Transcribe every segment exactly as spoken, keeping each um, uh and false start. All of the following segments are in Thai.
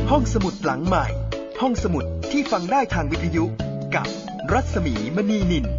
ห้องสมุดหลังใหม่ห้องสมุดที่ฟังได้ทางวิทยุกับรัศมีมณีนิน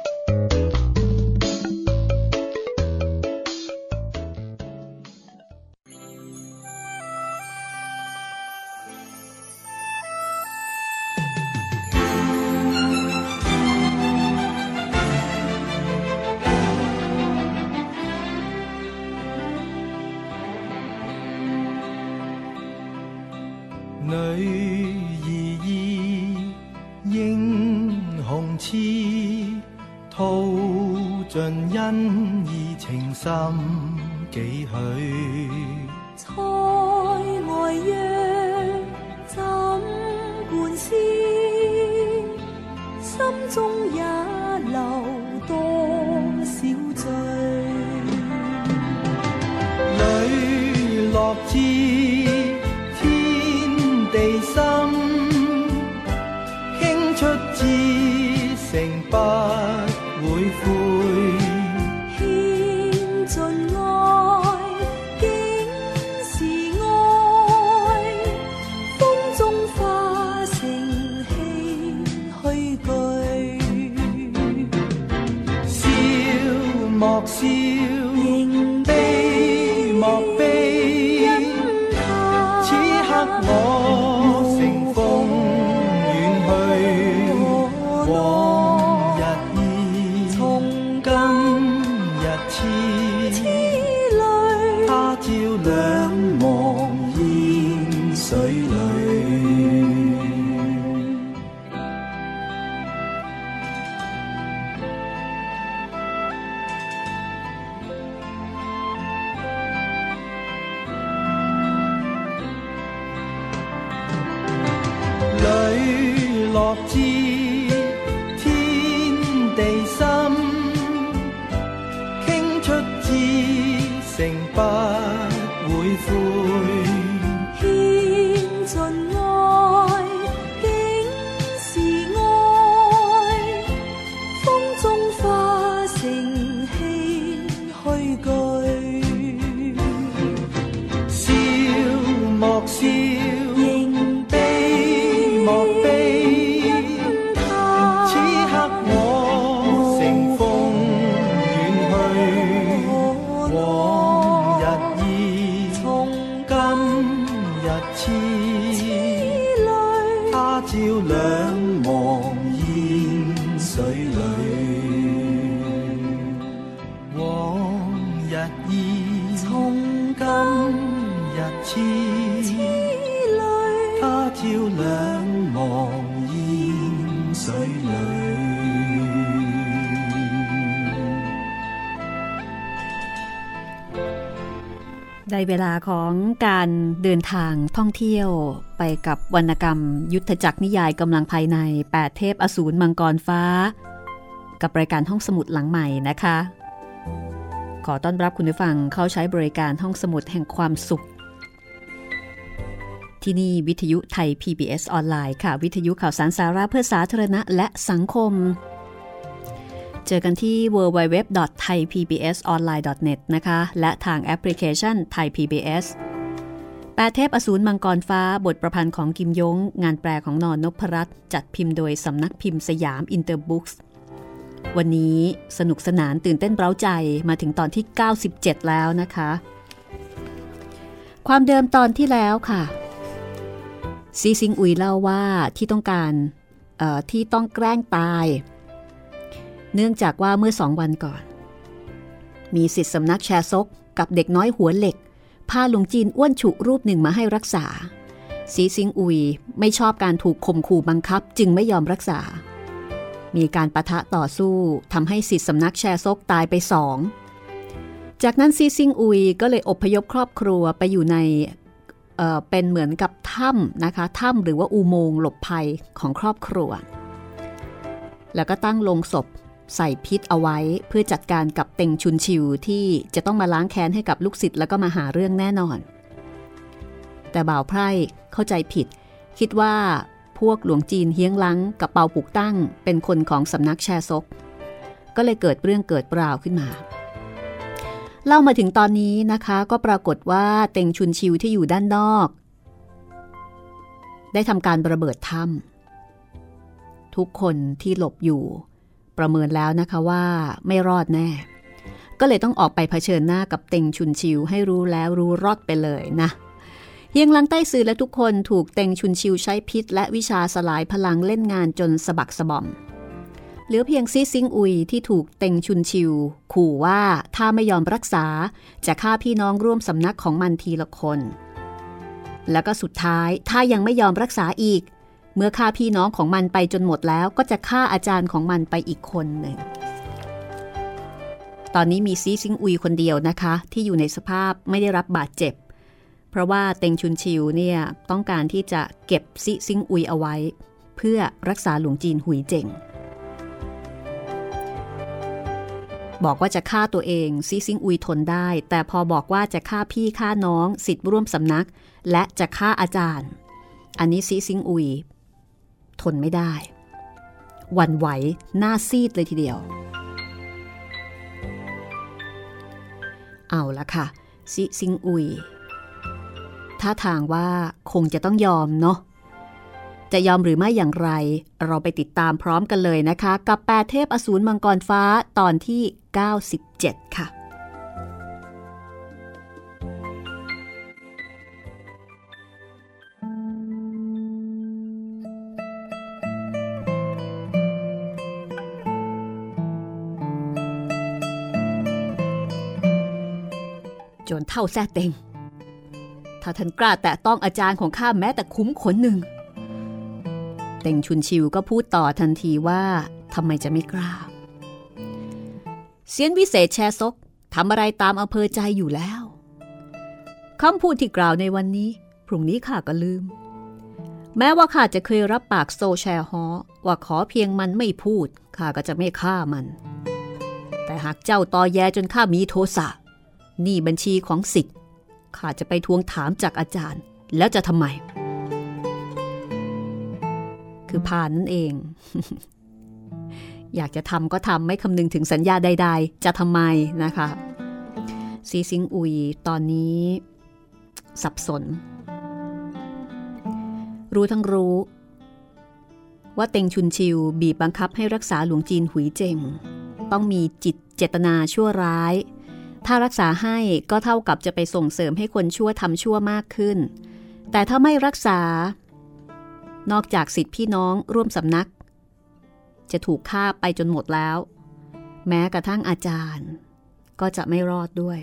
ได้เวลาของการเดินทางท่องเที่ยวไปกับวรรณกรรมยุทธจักรนิยายกำลังภายในแปดเทพอสูรมังกรฟ้ากับรายการห้องสมุดหลังใหม่นะคะขอต้อนรับคุณผู้ฟังเข้าใช้บริการห้องสมุดแห่งความสุขที่นี่วิทยุไทย พี บี เอส ออนไลน์ค่ะวิทยุข่าวสารสาระเพื่อสาธารณะและสังคมเจอกันที่ ดับเบิลยู ดับเบิลยู ดับเบิลยู ดอท ไทย พี บี เอส ออนไลน์ ดอท เน็ต นะคะและทางแอปพลิเคชัน Thai พี บี เอส แปดเทพอสูรมังกรฟ้าบทประพันธ์ของกิมยงงานแปลของนนพรัตน์จัดพิมพ์โดยสำนักพิมพ์สยามอินเตอร์บุ๊กส์วันนี้สนุกสนานตื่นเต้นเร้าใจมาถึงตอนที่เก้าสิบเจ็ดแล้วนะคะความเดิมตอนที่แล้วค่ะซีซิงอุยเล่าว่าที่ต้องการเอ่อที่ต้องแกล้งตายเนื่องจากว่าเมื่อสองวันก่อนมีศิษย์สำนักแชซกกับเด็กน้อยหัวเหล็กพาหลวงจีนอ้วนฉุรูปหนึ่งมาให้รักษาซีซิงอุยไม่ชอบการถูกข่มขู่บังคับจึงไม่ยอมรักษามีการปะทะต่อสู้ทำให้ศิษย์สำนักแชซกตายไปสองจากนั้นซีซิงอุยก็เลยอพยพครอบครัวไปอยู่ในเอ่อเป็นเหมือนกับถ้ำนะคะถ้ำหรือว่าอุโมงค์หลบภัยของครอบครัวแล้วก็ตั้งโลงศพใส่พิษเอาไว้เพื่อจัดการกับเต็งชุนชิวที่จะต้องมาล้างแค้นให้กับลูกศิษย์แล้วก็มาหาเรื่องแน่นอนแต่บ่าวไพร่เข้าใจผิดคิดว่าพวกหลวงจีนเฮียงลังกับเปาปุกตั้งเป็นคนของสำนักแชซกก็เลยเกิดเรื่องเกิดราวขึ้นมาเล่ามาถึงตอนนี้นะคะก็ปรากฏว่าเต็งชุนชิวที่อยู่ด้านนอกได้ทำการระเบิดถ้ำทุกคนที่หลบอยู่ประเมินแล้วนะคะว่าไม่รอดแน่ก็เลยต้องออกไปเผชิญหน้ากับเต็งชุนชิวให้รู้แล้วรู้รอดไปเลยนะเฮียงลังใต้ซือและทุกคนถูกเต็งชุนชิวใช้พิษและวิชาสลายพลังเล่นงานจนสะบักสะบอมเหลือเพียงซีซิงอุยที่ถูกเต็งชุนชิวขู่ว่าถ้าไม่ยอมรักษาจะฆ่าพี่น้องร่วมสำนักของมันทีละคนแล้วก็สุดท้ายถ้ายังไม่ยอมรักษาอีกเมื่อฆ่าพี่น้องของมันไปจนหมดแล้วก็จะฆ่าอาจารย์ของมันไปอีกคนหนึ่งตอนนี้มีซีซิงอุยคนเดียวนะคะที่อยู่ในสภาพไม่ได้รับบาดเจ็บเพราะว่าเต็งชุนชิวเนี่ยต้องการที่จะเก็บซีซิงอุยเอาไว้เพื่อรักษาหลวงจีนหุยเจ๋งบอกว่าจะฆ่าตัวเองซีซิงอุยทนได้แต่พอบอกว่าจะฆ่าพี่ฆ่าน้องศิษย์ร่วมสำนักและจะฆ่าอาจารย์อันนี้ซีซิงอุยทนไม่ได้หวั่นไหวหน้าซีดเลยทีเดียวเอาละค่ะซีซิงอุยท่าทางว่าคงจะต้องยอมเนาะจะยอมหรือไม่อย่างไรเราไปติดตามพร้อมกันเลยนะคะกับแปดเทพอสูรมังกรฟ้าตอนที่เก้าสิบเจ็ดค่ะโจรเท่าแซ่เต็งถ้าท่านกล้าแตะต้องอาจารย์ของข้าแม้แต่คุ้มขนหนึ่งเต็งชุนชิวก็พูดต่อทันทีว่าทำไมจะไม่กล้าเซียนวิเศษแชซกทำอะไรตามอำเภอใจอยู่แล้วคำพูดที่กล่าวในวันนี้พรุ่งนี้ข้าก็ลืมแม้ว่าข้าจะเคยรับปากโซแชฮอว่าขอเพียงมันไม่พูดข้าก็จะไม่ฆ่ามันแต่หากเจ้าตอแยจนข้ามีโทสะนี่บัญชีของศิษย์ข้าจะไปทวงถามจากอาจารย์แล้วจะทำไมคือพานนั่นเอง อยากจะทำก็ทำไม่คำนึงถึงสัญญาใดๆจะทำไมนะคะซีซิงอุยตอนนี้สับสนรู้ทั้งรู้ว่าเต็งชุนชิวบีบบังคับให้รักษาหลวงจีนหุยเจงต้องมีจิตเจตนาชั่วร้ายถ้ารักษาให้ก็เท่ากับจะไปส่งเสริมให้คนชั่วทำชั่วมากขึ้นแต่ถ้าไม่รักษานอกจากศิษย์พี่น้องร่วมสำนักจะถูกฆ่าไปจนหมดแล้วแม้กระทั่งอาจารย์ก็จะไม่รอดด้วย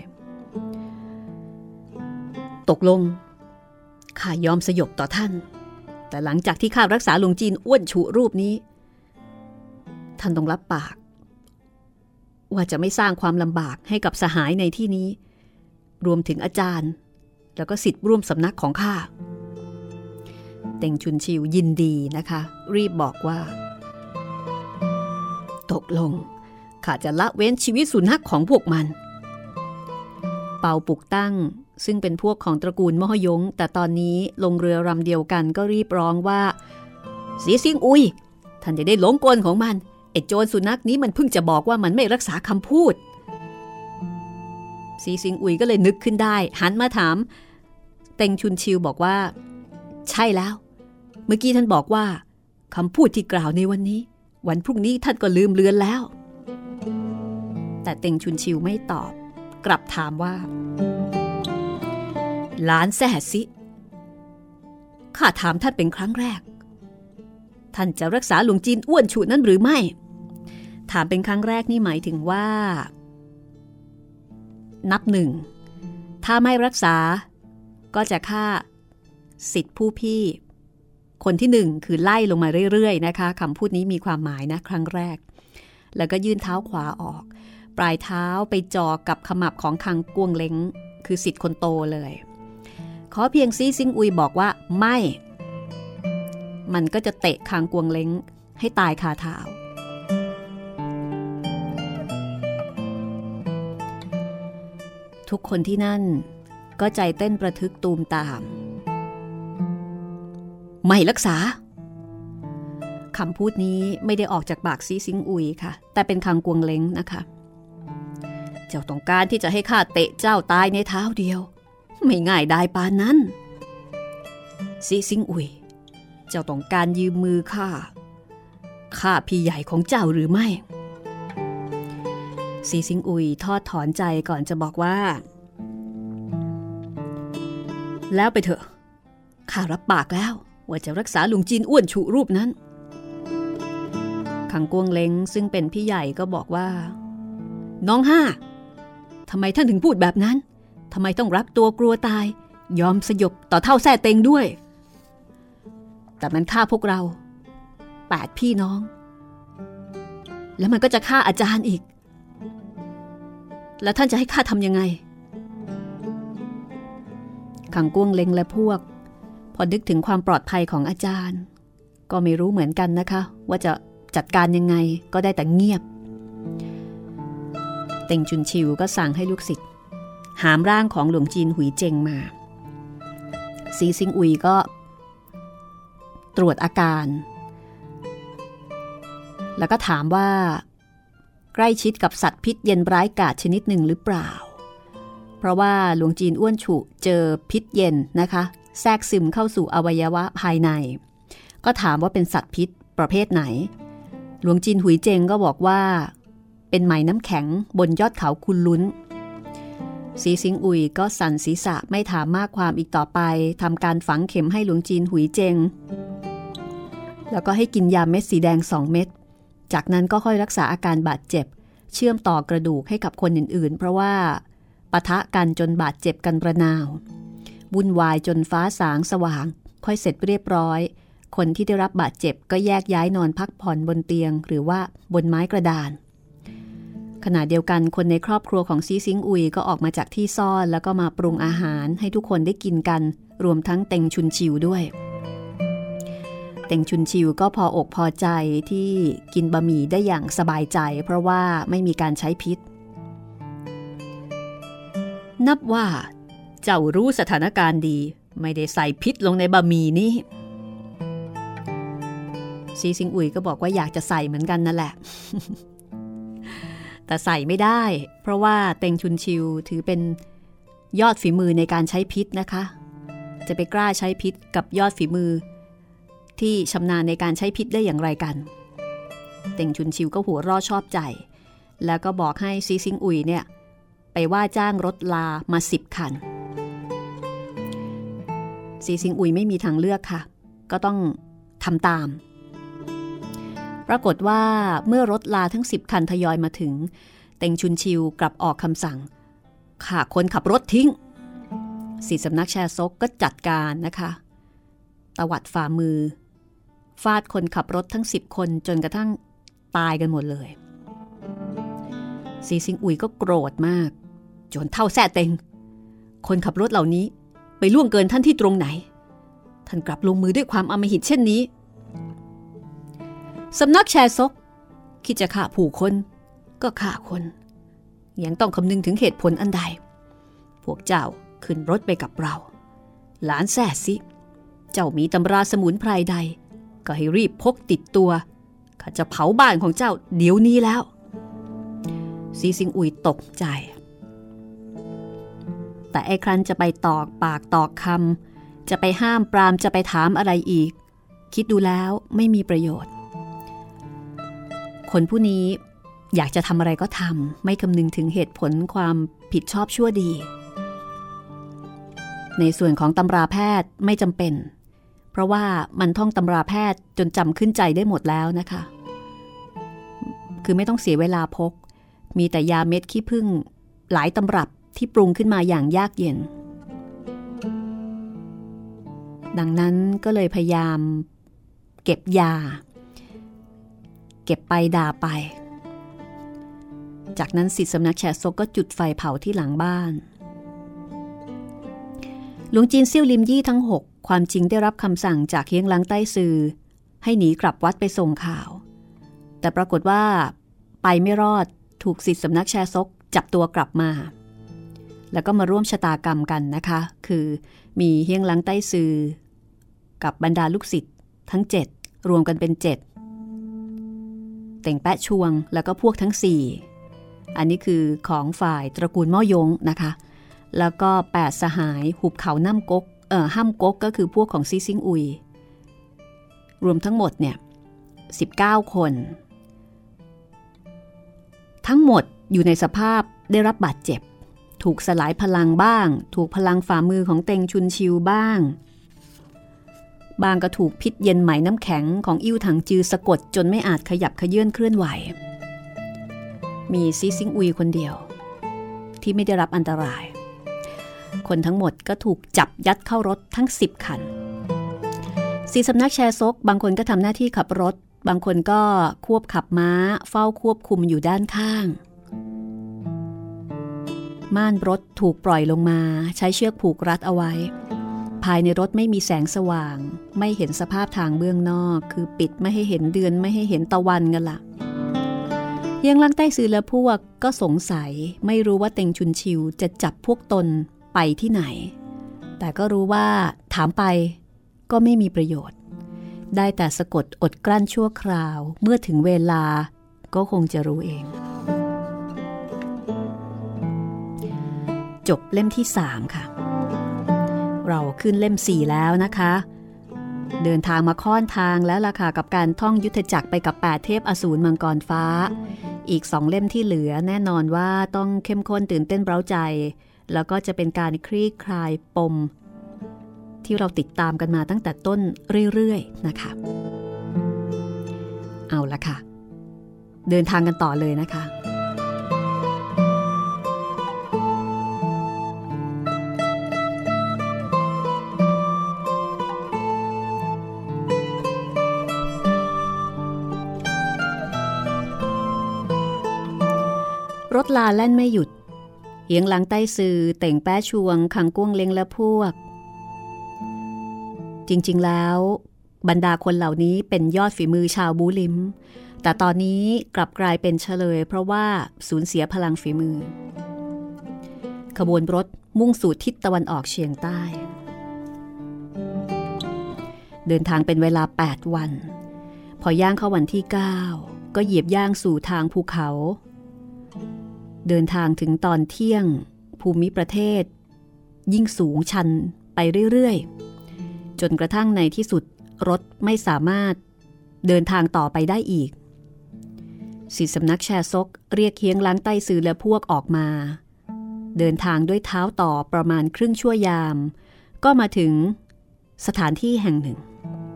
ตกลงข้ายอมสยบต่อท่านแต่หลังจากที่ข้ารักษาหลวงจีนอ้วนฉุรูปนี้ท่านต้องรับปากว่าจะไม่สร้างความลำบากให้กับสหายในที่นี้รวมถึงอาจารย์แล้วก็ศิษย์ร่วมสำนักของข้าเต็งชุนชิวยินดีนะคะรีบบอกว่าตกลงข้าจะละเว้นชีวิตสุนัขของพวกมันเป่าปุกตั้งซึ่งเป็นพวกของตระกูลมหยงแต่ตอนนี้ลงเรือลำเดียวกันก็รีบร้องว่าซีซิงอุยท่านจะได้หลงกลของมันไอ้โจรสุนัขนี้มันเพิ่งจะบอกว่ามันไม่รักษาคำพูดซีซิงอุยก็เลยนึกขึ้นได้หันมาถามเต็งชุนชิวบอกว่าใช่แล้วเมื่อกี้ท่านบอกว่าคำพูดที่กล่าวในวันนี้วันพรุ่งนี้ท่านก็ลืมเลือนแล้วแต่เต็งชุนชิวไม่ตอบกลับถามว่าหลานแซ่ซิข้าถามท่านเป็นครั้งแรกท่านจะรักษาหลวงจีนอ้วนฉุนั้นหรือไม่ถามเป็นครั้งแรกนี่หมายถึงว่านับหนึ่งถ้าไม่รักษาก็จะฆ่าศิษย์ผู้พี่คนที่หนึ่งคือไล่ลงมาเรื่อยๆนะคะคำพูดนี้มีความหมายนะครั้งแรกแล้วก็ยื่นเท้าขวาออกปลายเท้าไปจ่อกับขมับของคังกวงเล้งคือศิษย์คนโตเลยขอเพียงซีซิงอุยบอกว่าไม่มันก็จะเตะคังกวงเล้งให้ตายคาเท้าทุกคนที่นั่นก็ใจเต้นประทึกตูมตามไม่รักษาคำพูดนี้ไม่ได้ออกจากปากซีซิงอุยค่ะแต่เป็นคังกวงเล้งนะคะเจ้าต้องการที่จะให้ข้าเตะเจ้าตายในเท้าเดียวไม่ง่ายได้ปานนั้นซีซิงอุยจ้าต้องการยืมมือข้าข้าพี่ใหญ่ของเจ้าหรือไม่ซีซิงอุยทอดถอนใจก่อนจะบอกว่าแล้วไปเถอะข้ารับปากแล้วว่าจะรักษาลุงจีนอ้วนฉุรูปนั้นขังกวงเล้งซึ่งเป็นพี่ใหญ่ก็บอกว่าน้องห้าทำไมท่านถึงพูดแบบนั้นทำไมต้องรักตัวกลัวตายยอมสยบต่อเท่าแซ่เต็งด้วยแต่มันฆ่าพวกเราแปดพี่น้องแล้วมันก็จะฆ่าอาจารย์อีกแล้วท่านจะให้ข้าทำยังไงขังกวงเล้งและพวกพอนึกถึงความปลอดภัยของอาจารย์ก็ไม่รู้เหมือนกันนะคะว่าจะจัดการยังไงก็ได้แต่เงียบเต็งจุนชิวก็สั่งให้ลูกศิษย์หามร่างของหลวงจีนหุยเจงมาซีซิงอุยก็ตรวจอาการแล้วก็ถามว่าใกล้ชิดกับสัตว์พิษเย็นร้ายกาจชนิดหนึ่งหรือเปล่าเพราะว่าหลวงจีนอ้วนฉุเจอพิษเย็นนะคะแทรกซึมเข้าสู่อวัยวะภายในก็ถามว่าเป็นสัตว์พิษประเภทไหนหลวงจีนหุยเจงก็บอกว่าเป็นไหมน้ำแข็งบนยอดเขาคุนลุ้นซีซิงอุยก็สั่นศีรษะไม่ถามมากความอีกต่อไปทำการฝังเข็มให้หลวงจีนหุยเจงแล้วก็ให้กินยาเม็ดสีแดงสองเม็ดจากนั้นก็ค่อยรักษาอาการบาดเจ็บเชื่อมต่อกระดูกให้กับคนอื่นๆเพราะว่าปะทะกันจนบาดเจ็บกันระนาววุ่นวายจนฟ้าสางสว่างค่อยเสร็จเรียบร้อยคนที่ได้รับบาดเจ็บก็แยกย้ายนอนพักผ่อนบนเตียงหรือว่าบนไม้กระดานขณะเดียวกันคนในครอบครัวของซีซิงอุยก็ออกมาจากที่ซ่อนแล้วก็มาปรุงอาหารให้ทุกคนได้กินกันรวมทั้งเต็งชุนชิวด้วยเต็งชุนชิวก็พออกพอใจที่กินบะหมี่ได้อย่างสบายใจเพราะว่าไม่มีการใช้พิษนับว่าเจ้ารู้สถานการณ์ดีไม่ได้ใส่พิษลงในบะหมี่นี้ซีซิงอุยก็บอกว่าอยากจะใส่เหมือนกันนั่นแหละ แต่ใส่ไม่ได้เพราะว่าเต็งชุนชิวถือเป็นยอดฝีมือในการใช้พิษนะคะจะไปกล้าใช้พิษกับยอดฝีมือที่ชำนาญในการใช้พิษได้อย่างไรกันเต็งชุนชิวก็หัวเราะชอบใจแล้วก็บอกให้ซีซิงอุยเนี่ยไปว่าจ้างรถลามาสิบคันซีซิงอุยไม่มีทางเลือกค่ะก็ต้องทำตามปรากฏว่าเมื่อรถลาทั้งสิบคันทยอยมาถึงเต็งชุนชิวกลับออกคำสั่งฆ่าคนขับรถทิ้งสี่สำนักแชซกก็จัดการนะคะตวัดฝ่ามือฟาดคนขับรถทั้งสิบคนจนกระทั่งตายกันหมดเลยซีซิงอุยก็โกรธมากจนเท่าแซ่เต็งคนขับรถเหล่านี้ไปล่วงเกินท่านที่ตรงไหนท่านกลับลงมือด้วยความอำมหิตเช่นนี้สำนักแชซกคิดจะฆ่าผู้คนก็ฆ่าคนยังต้องคำนึงถึงเหตุผลอันใดพวกเจ้าขึ้นรถไปกับเราหลานแซ่ซิเจ้ามีตำราสมุนไพรใดก็ให้รีบพกติดตัวข้าจะเผาบ้านของเจ้าเดี๋ยวนี้แล้วซีซิงอุยตกใจแต่ไอ้ครั้นจะไปตอกปากตอกคำจะไปห้ามปรามจะไปถามอะไรอีกคิดดูแล้วไม่มีประโยชน์คนผู้นี้อยากจะทำอะไรก็ทำไม่คำนึงถึงเหตุผลความผิดชอบชั่วดีในส่วนของตำราแพทย์ไม่จำเป็นเพราะว่ามันท่องตำราแพทย์จนจำขึ้นใจได้หมดแล้วนะคะคือไม่ต้องเสียเวลาพกมีแต่ยาเม็ดขี้ผึ้งหลายตำรับที่ปรุงขึ้นมาอย่างยากเย็นดังนั้นก็เลยพยายามเก็บยาเก็บไปด่าไปจากนั้นศิษย์สำนักแชซกก็จุดไฟเผาที่หลังบ้านหลวงจีนเซี่ยวลิมยี่ทั้งหกความจริงได้รับคำสั่งจากเฮียงหลังใต้ซือให้หนีกลับวัดไปส่งข่าวแต่ปรากฏว่าไปไม่รอดถูกศิษย์สำนักแชซกจับตัวกลับมาแล้วก็มาร่วมชะตากรรมกันนะคะคือมีเฮียงหลังใต้ซือกับบรรดาลูกศิษย์ทั้งเจ็ดรวมกันเป็นเจ็ดเต่งแปะชวงแล้วก็พวกทั้งสี่อันนี้คือของฝ่ายตระกูลม่อยงนะคะแล้วก็แปดสหายหุบเขาน้ำก๊กเอ่อห้ำก๊กก็คือพวกของซีซิงอุยรวมทั้งหมดเนี่ยสิบเก้าคนทั้งหมดอยู่ในสภาพได้รับบาดเจ็บถูกสลายพลังบ้างถูกพลังฝ่ามือของเต็งชุนชิวบ้างบางก็ถูกพิษเย็นไหมน้ำแข็งของอิ่วถังจือสะกดจนไม่อาจขยับเขยื้อนเคลื่อนไหวมีซีซิงอุยคนเดียวที่ไม่ได้รับอันตรายคนทั้งหมดก็ถูกจับยัดเข้ารถทั้งสิบคันสีสำนักแชซกบางคนก็ทำหน้าที่ขับรถบางคนก็ควบขับม้าเฝ้าควบคุมอยู่ด้านข้างม่านรถถูกปล่อยลงมาใช้เชือกผูกรัดเอาไว้ภายในรถไม่มีแสงสว่างไม่เห็นสภาพทางเบื้องนอกคือปิดไม่ให้เห็นเดือนไม่ให้เห็นตะวันกันล่ะเฮียงลังใต้ซือและพวกก็สงสัยไม่รู้ว่าเต็งชุนชิวจะจับพวกตนไปที่ไหนแต่ก็รู้ว่าถามไปก็ไม่มีประโยชน์ได้แต่สะกดอดกลั้นชั่วคราวเมื่อถึงเวลาก็คงจะรู้เองจบเล่มที่สามค่ะเราขึ้นเล่มสี่แล้วนะคะเดินทางมาค่อนทางแล้วล่ะค่ะกับการท่องยุทธจักรไปกับแปดเทพอสูรมังกรฟ้าอีกสองเล่มที่เหลือแน่นอนว่าต้องเข้มข้นตื่นเต้นเร้าใจแล้วก็จะเป็นการคลี่คลายปมที่เราติดตามกันมาตั้งแต่ต้นเรื่อยๆนะคะเอาละค่ะเดินทางกันต่อเลยนะคะรถลาแล่นไม่หยุดเหียงหลังใต้ซือเต่งแป้ชวงขังก้วงเล้งและพวกจริงๆแล้วบรรดาคนเหล่านี้เป็นยอดฝีมือชาวบูลิมแต่ตอนนี้กลับกลายเป็นเฉลยเพราะว่าสูญเสียพลังฝีมือขบวนรถมุ่งสู่ทิศตะวันออกเฉียงใต้เดินทางเป็นเวลาแปดวันพอย่างเข้าวันที่เก้าก็เหยียบย่างสู่ทางภูเขาเดินทางถึงตอนเที่ยงภูมิประเทศยิ่งสูงชันไปเรื่อยๆจนกระทั่งในที่สุดรถไม่สามารถเดินทางต่อไปได้อีกสีสำนักแชซกเรียกเฮียงล้างใต้ซือและพวกออกมาเดินทางด้วยเท้าต่อประมาณครึ่งชั่วยามก็มาถึงสถานที่แห่งหนึ่ง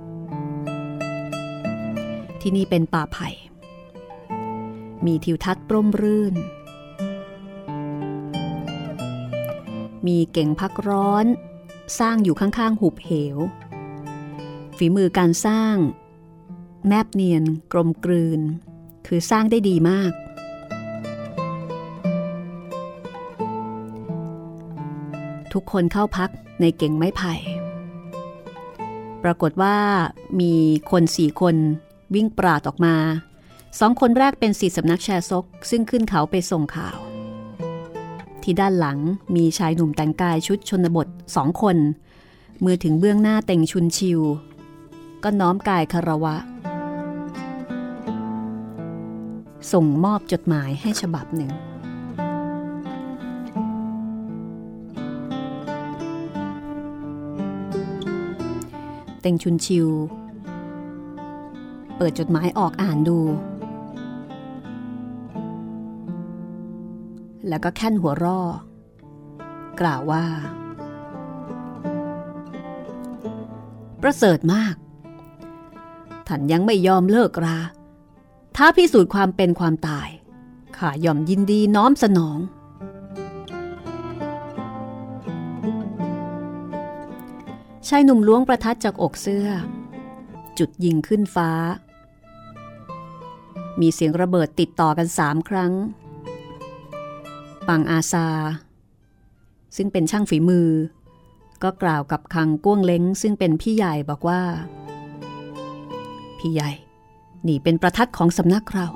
ที่นี่เป็นป่าไผ่มีทิวทัศน์ร่มรื่นมีเก่งพักร้อนสร้างอยู่ข้างๆหุบเหวฝีมือการสร้างแนบเนียนกลมกลืนคือสร้างได้ดีมากทุกคนเข้าพักในเก่งไม้ไผ่ปรากฏว่ามีคนสี่คนวิ่งปราดออกมาสองคนแรกเป็นศิษย์สำนักแชซกซึ่งขึ้นเขาไปส่งข่าวที่ด้านหลังมีชายหนุ่มแต่งกายชุดชนบทสองคนเมื่อถึงเบื้องหน้าเต็งชุนชิวก็น้อมกายคารวะส่งมอบจดหมายให้ฉบับหนึ่งเต็งชุนชิวเปิดจดหมายออกอ่านดูแล้วก็แค่นหัวร่อกล่าวว่าประเสริฐมากท่านยังไม่ยอมเลิกราถ้าพิสูจน์ความเป็นความตายข้าย่อมยินดีน้อมสนองชายหนุ่มล้วงประทัดจากอกเสื้อจุดยิงขึ้นฟ้ามีเสียงระเบิดติดต่อกันสามครั้งปังอาซาซึ่งเป็นช่างฝีมือก็กล่าวกับคังก้วงเล้งซึ่งเป็นพี่ใหญ่บอกว่าพี่ใหญ่นี่เป็นประทัดของสำนักเรา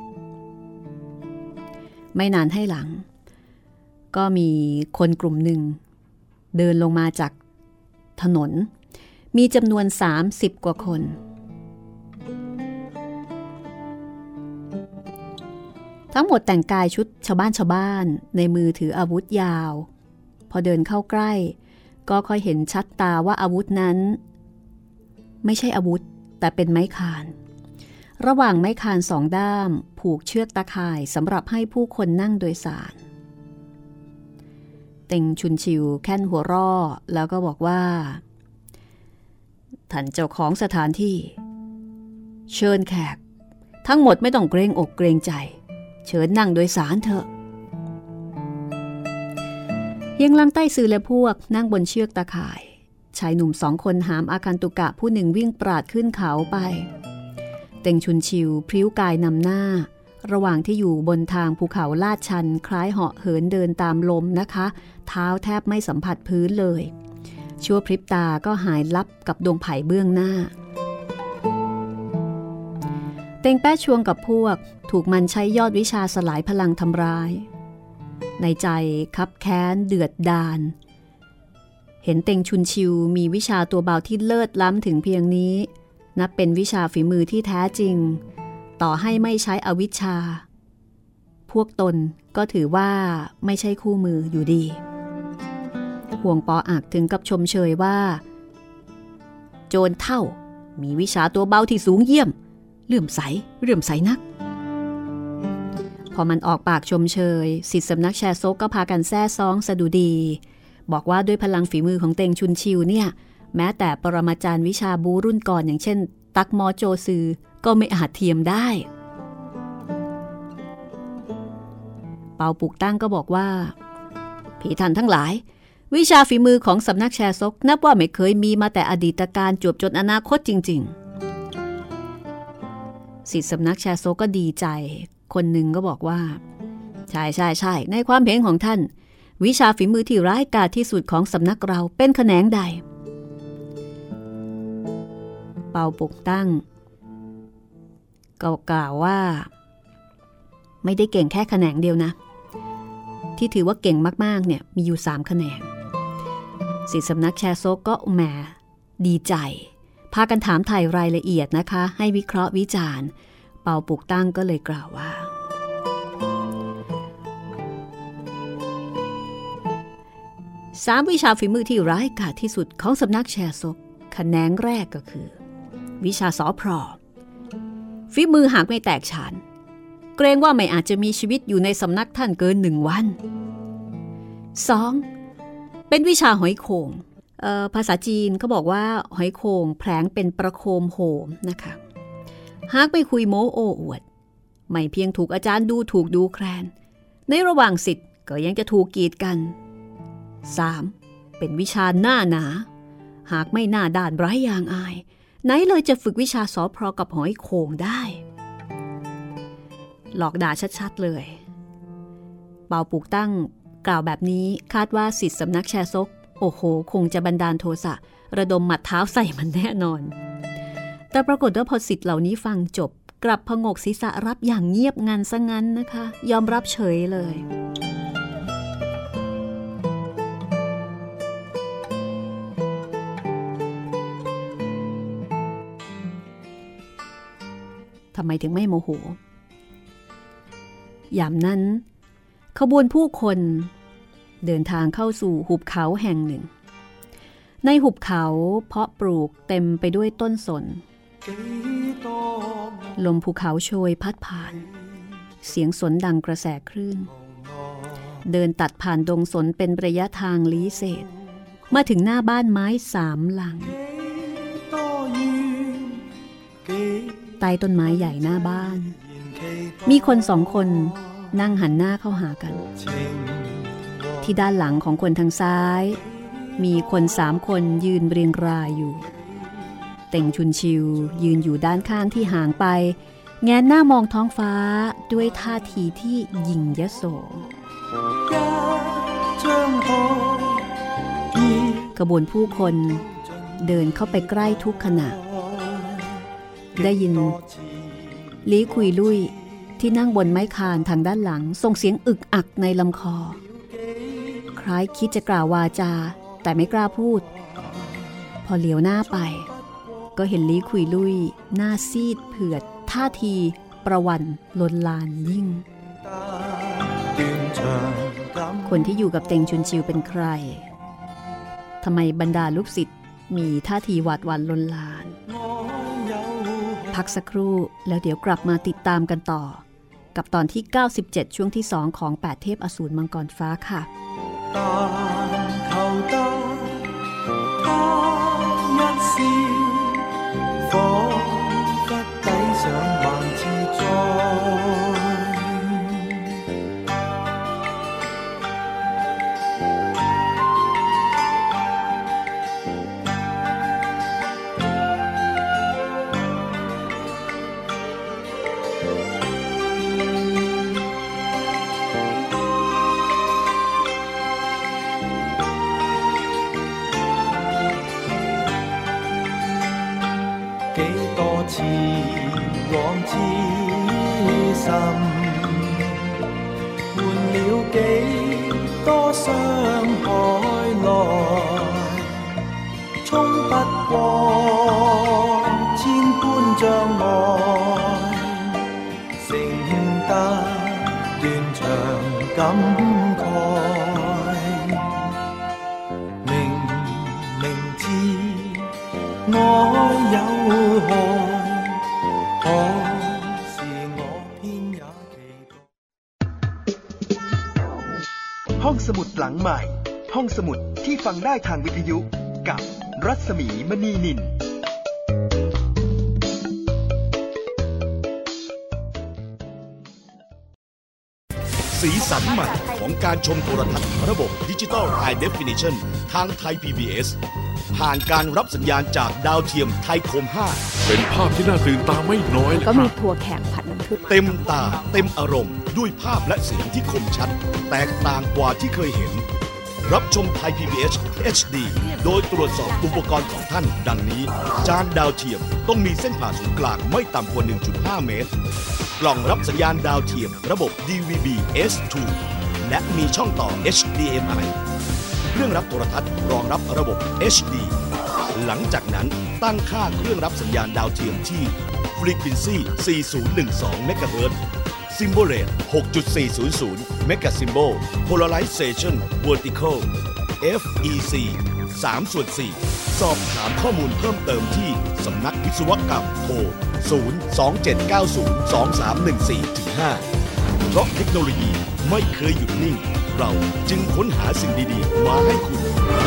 ไม่นานให้หลังก็มีคนกลุ่มหนึ่งเดินลงมาจากถนนมีจำนวนสามสิบกว่าคนทั้งหมดแต่งกายชุดชาวบ้านชาวบ้านในมือถืออาวุธยาวพอเดินเข้าใกล้ก็ค่อยเห็นชัดตาว่าอาวุธนั้นไม่ใช่อาวุธแต่เป็นไม้คานระหว่างไม้คานสองด้ามผูกเชือกตะข่ายสำหรับให้ผู้คนนั่งโดยสารเต็งชุนชิวแค่นหัวร่อแล้วก็บอกว่าท่านเจ้าของสถานที่เชิญแขกทั้งหมดไม่ต้องเกรงอกเกรงใจเชิญนั่งโดยสารเถอะยังลังใต้ซือและพวกนั่งบนเชือกตะข่ายชายหนุ่มสองคนหามอาคันตุกะผู้หนึ่งวิ่งปราดขึ้นเขาไปเต็งชุนชิวพริ้วกายนำหน้าระหว่างที่อยู่บนทางภูเขาลาดชันคล้ายเหาะเหินเดินตามลมนะคะเท้าแทบไม่สัมผัสพื้นเลยชั่วพริบตาก็หายลับกับดงไผ่เบื้องหน้าเต็งแป้ชวงกับพวกถูกมันใช้ยอดวิชาสลายพลังทำร้ายในใจคับแค้นเดือดดาลเห็นเต็งชุนชิวมีวิชาตัวเบาที่เลิศล้ำถึงเพียงนี้นับเป็นวิชาฝีมือที่แท้จริงต่อให้ไม่ใช้อวิชชาพวกตนก็ถือว่าไม่ใช่คู่มืออยู่ดีห่วงปออักถึงกับชมเชยว่าโจรเท่ามีวิชาตัวเบาที่สูงเยี่ยมเลื่อมใสเลื่อมใสนักพอมันออกปากชมเชยศิษย์สำนักแชซกก็พากันแซ่ซ้องสะดุดีบอกว่าด้วยพลังฝีมือของเต็งชุนชิวเนี่ยแม้แต่ปรมาจารย์วิชาบูรุ่นก่อนอย่างเช่นตักมอโจซือก็ไม่อาจเทียมได้เปาปุกตั้งก็บอกว่าผีท่านทั้งหลายวิชาฝีมือของสำนักแชซกนับว่าไม่เคยมีมาแต่อดีตการจวบจนอนาคตจริงๆศิษย์สำนักแชซกก็ดีใจคนหนึ่งก็บอกว่าใช่ใช่ใช่ในความเห็นของท่านวิชาฝีมือที่ร้ายกาจที่สุดของสำนักเราเป็นแขนงใดเปาปุกตั้งก็กล่าวว่าไม่ได้เก่งแค่แขนงเดียวนะที่ถือว่าเก่งมากๆเนี่ยมีอยู่สามแขนงศิษย์สำนักแชซกก็แหมดีใจพากันถามไถ่รายละเอียดนะคะให้วิเคราะห์วิจารณ์เปาปุกตั้งก็เลยกล่าวว่าสามวิชาฝีมือที่ร้ายกาจที่สุดของสำนักแชซกแขนงแรกก็คือวิชาสอพรอฝีมือหากไม่แตกฉานเกรงว่าไม่อาจจะมีชีวิตอยู่ในสำนักท่านเกินหนึ่งวันสองเป็นวิชาหอยโข่งภาษาจีนเขาบอกว่าหอยโข่งแผลงเป็นประโคมโหมนะคะหากไม่คุยโม้โอ้อวดไม่เพียงถูกอาจารย์ดูถูกดูแคลนในระหว่างศิษย์ก็ยังจะถูกกีดกันสามเป็นวิชาหน้าหนาหากไม่หน้าด้านไร้ยางอายไหนเลยจะฝึกวิชาสอพรกับหอยโข่งได้หลอกด่าชัดๆเลยเปาปุกตั้งกล่าวแบบนี้คาดว่าศิษย์สำนักแชซกโอ้โหคงจะบันดาลโทสะระดมหมัดเท้าใส่มันแน่นอนแต่ปรากฏว่าพอศิษย์เหล่านี้ฟังจบกลับพงกศีรษะรับอย่างเงียบงันซะงั้นนะคะยอมรับเฉยเลยทำไมถึงไม่โมโหยามนั้นขบวนผู้คนเดินทางเข้าสู่หุบเขาแห่งหนึ่งในหุบเขาเพาะปลูกเต็มไปด้วยต้นสนลมภูเขาโชยพัดผ่านเสียงสนดังกระแสคลื่นเดินตัดผ่านดงสนเป็นระยะทางลี้เศษมาถึงหน้าบ้านไม้สามหลังใต้ต้นไม้ใหญ่หน้าบ้านมีคนสองคนนั่งหันหน้าเข้าหากันที่ด้านหลังของคนทางซ้ายมีคนสามคนยืนเรียงรายอยู่เต่งชุนชิวยืนอยู่ด้านข้างที่ห่างไปแงนหน้ามองท้องฟ้าด้วยท่าทีที่ยิ่งยโสขบวนผู้คนเดินเข้าไปใกล้ทุกขณะได้ยินลี้คุยลุยที่นั่งบนไม้คานทางด้านหลังส่งเสียงอึกอักในลำคอคล้ายคิดจะกล่าววาจาแต่ไม่กล้าพูดพอเหลียวหน้าไปก็เห็นลี้คุยลุยหน้าซีดเผือดท่าทีประวันลนลานยิ่งคนที่อยู่กับเต็งชุนชิวเป็นใครทำไมบรรดาลูกศิษย์มีท่าทีหวาดหวั่นลนลานพักสักครู่แล้วเดี๋ยวกลับมาติดตามกันต่อกับตอนที่เก้าสิบเจ็ดช่วงที่สองของแปดเทพอสูรมังกรฟ้าค่ะ但求得他一笑，彷彿抵上萬次災。似往痴心，換了幾多傷害來，衝不過千般障礙，成得斷腸感慨，明明知愛有害。 ห้องสมุดหลังใหม่ห้องสมุดที่ฟังได้ทางวิทยุกับรัศมีมณีนินสีสันใหม่ของการชมโทรทัศน์ระบบดิจิตอล High Definition ทางไทย พี บี เอส ผ่านการรับสัญญาณจากดาวเทียมไทยคมห้าเป็นภาพที่น่าตื่นตาไม่น้อยเลยก็มีถั่วแขกผัดน้ำผึ้งเต็มตาเต็มอารมณ์ด้วยภาพและเสียงที่คมชัดแตกต่างกว่าที่เคยเห็นรับชมไทย พี บี เอส เอช ดี โดยตรวจสอบอุปกรณ์ของท่านดังนี้จานดาวเทียมต้องมีเส้นผ่าศูนย์กลางไม่ต่ำกว่า หนึ่งจุดห้า เมตรกล่องรับสัญญาณดาวเทียมระบบ ดี วี บี เอส ทู และมีช่องต่อ เอช ดี เอ็ม ไอ เครื่องรับโทรทัศน์รองรับระบบ เอช ดี หลังจากนั้นตั้งค่าเครื่องรับสัญญาณดาวเทียมที่ Frequency สี่พันสิบสอง เมกะเฮิรตซ์ Symbol Rate หกจุดสี่ศูนย์ศูนย์ Megasymbol Polarization Vertical เอฟ อี ซี สามส่วนสี่ สอบถามข้อมูลเพิ่มเติมที่สำนักวิศวกรรมโทร ศูนย์ สอง เจ็ด เก้า ศูนย์ สอง สาม หนึ่ง สี่ ห้า เพราะเทคโนโลยีไม่เคยหยุดนิ่งเราจึงค้นหาสิ่งดีๆมาให้คุณ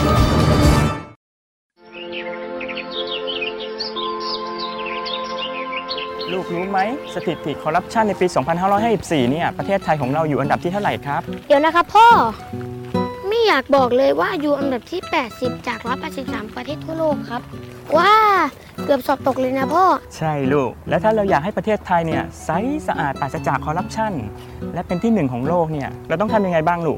ลูกรู้ไหมสถิติคอร์รัปชันในปี สองพันห้าร้อยห้าสิบสี่ เนี่ยประเทศไทยของเราอยู่อันดับที่เท่าไหร่ครับเดี๋ยวนะครับพ่อไม่อยากบอกเลยว่าอยู่อันดับที่แปดสิบจากหนึ่งร้อยแปดสิบสามประเทศทั่วโลกครับว้าเกือบสอบตกเลยนะพ่อใช่ลูกแล้วถ้าเราอยากให้ประเทศไทยเนี่ยใสสะอาดปราศจากคอร์รัปชันและเป็นที่หนึ่งของโลกเนี่ยเราต้องทำยังไงบ้างลูก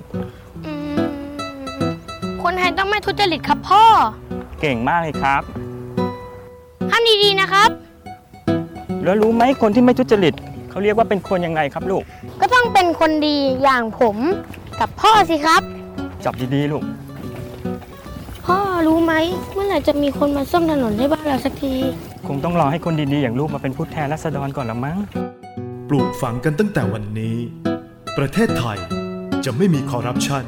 คนไทยต้องไม่ทุจริตครับพ่อเก่งมากเลยครับทำดีๆนะครับแล้วรู้ไหมคนที่ไม่ทุจริตเขาเรียกว่าเป็นคนยังไงครับลูกก็ต้องเป็นคนดีอย่างผมกับพ่อสิครับจับดีๆลูกพ่อรู้ไหมเมื่อไหร่จะมีคนมาซ่อมถนนให้บ้านเราสักทีคงต้องรอให้คนดีๆอย่างลูกมาเป็นผู้แทนราษฎรก่อนละมั้งปลูกฝังกันตั้งแต่วันนี้ประเทศไทยจะไม่มีคอร์รัปชัน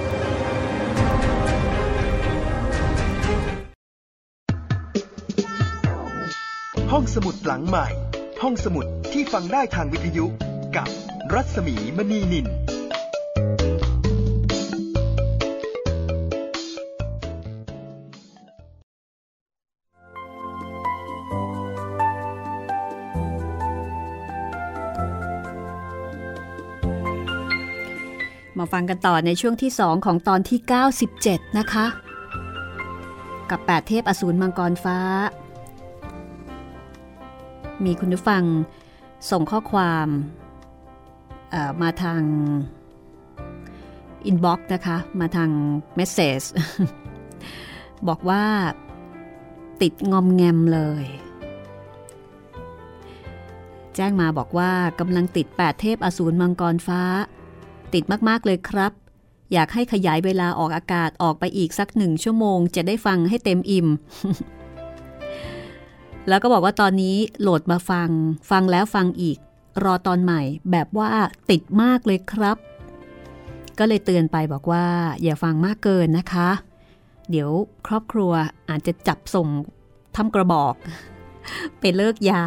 ห้องสมุดหลังใหม่ห้องสมุดที่ฟังได้ทางวิทยุกับรัศมีมณีนินมาฟังกันต่อในช่วงที่สองของตอนที่เก้าสิบเจ็ดนะคะกับแปดเทพอสูรมังกรฟ้ามีคุณผู้ฟังส่งข้อความมาทางอินบ็อกซ์นะคะมาทางเมสเสจบอกว่าติดงอมแงมเลยแจ้งมาบอกว่ากำลังติดแปดเทพอสูรมังกรฟ้าติดมากๆเลยครับอยากให้ขยายเวลาออกอากาศออกไปอีกสักหนึ่งชั่วโมงจะได้ฟังให้เต็มอิ่ม แล้วก็บอกว่าตอนนี้โหลดมาฟังฟังแล้วฟังอีกรอตอนใหม่แบบว่าติดมากเลยครับก็เลยเตือนไปบอกว่าอย่าฟังมากเกินนะคะเดี๋ยวครอบครัวอาจจะจับส่งทำกระบอกไปเลิกยา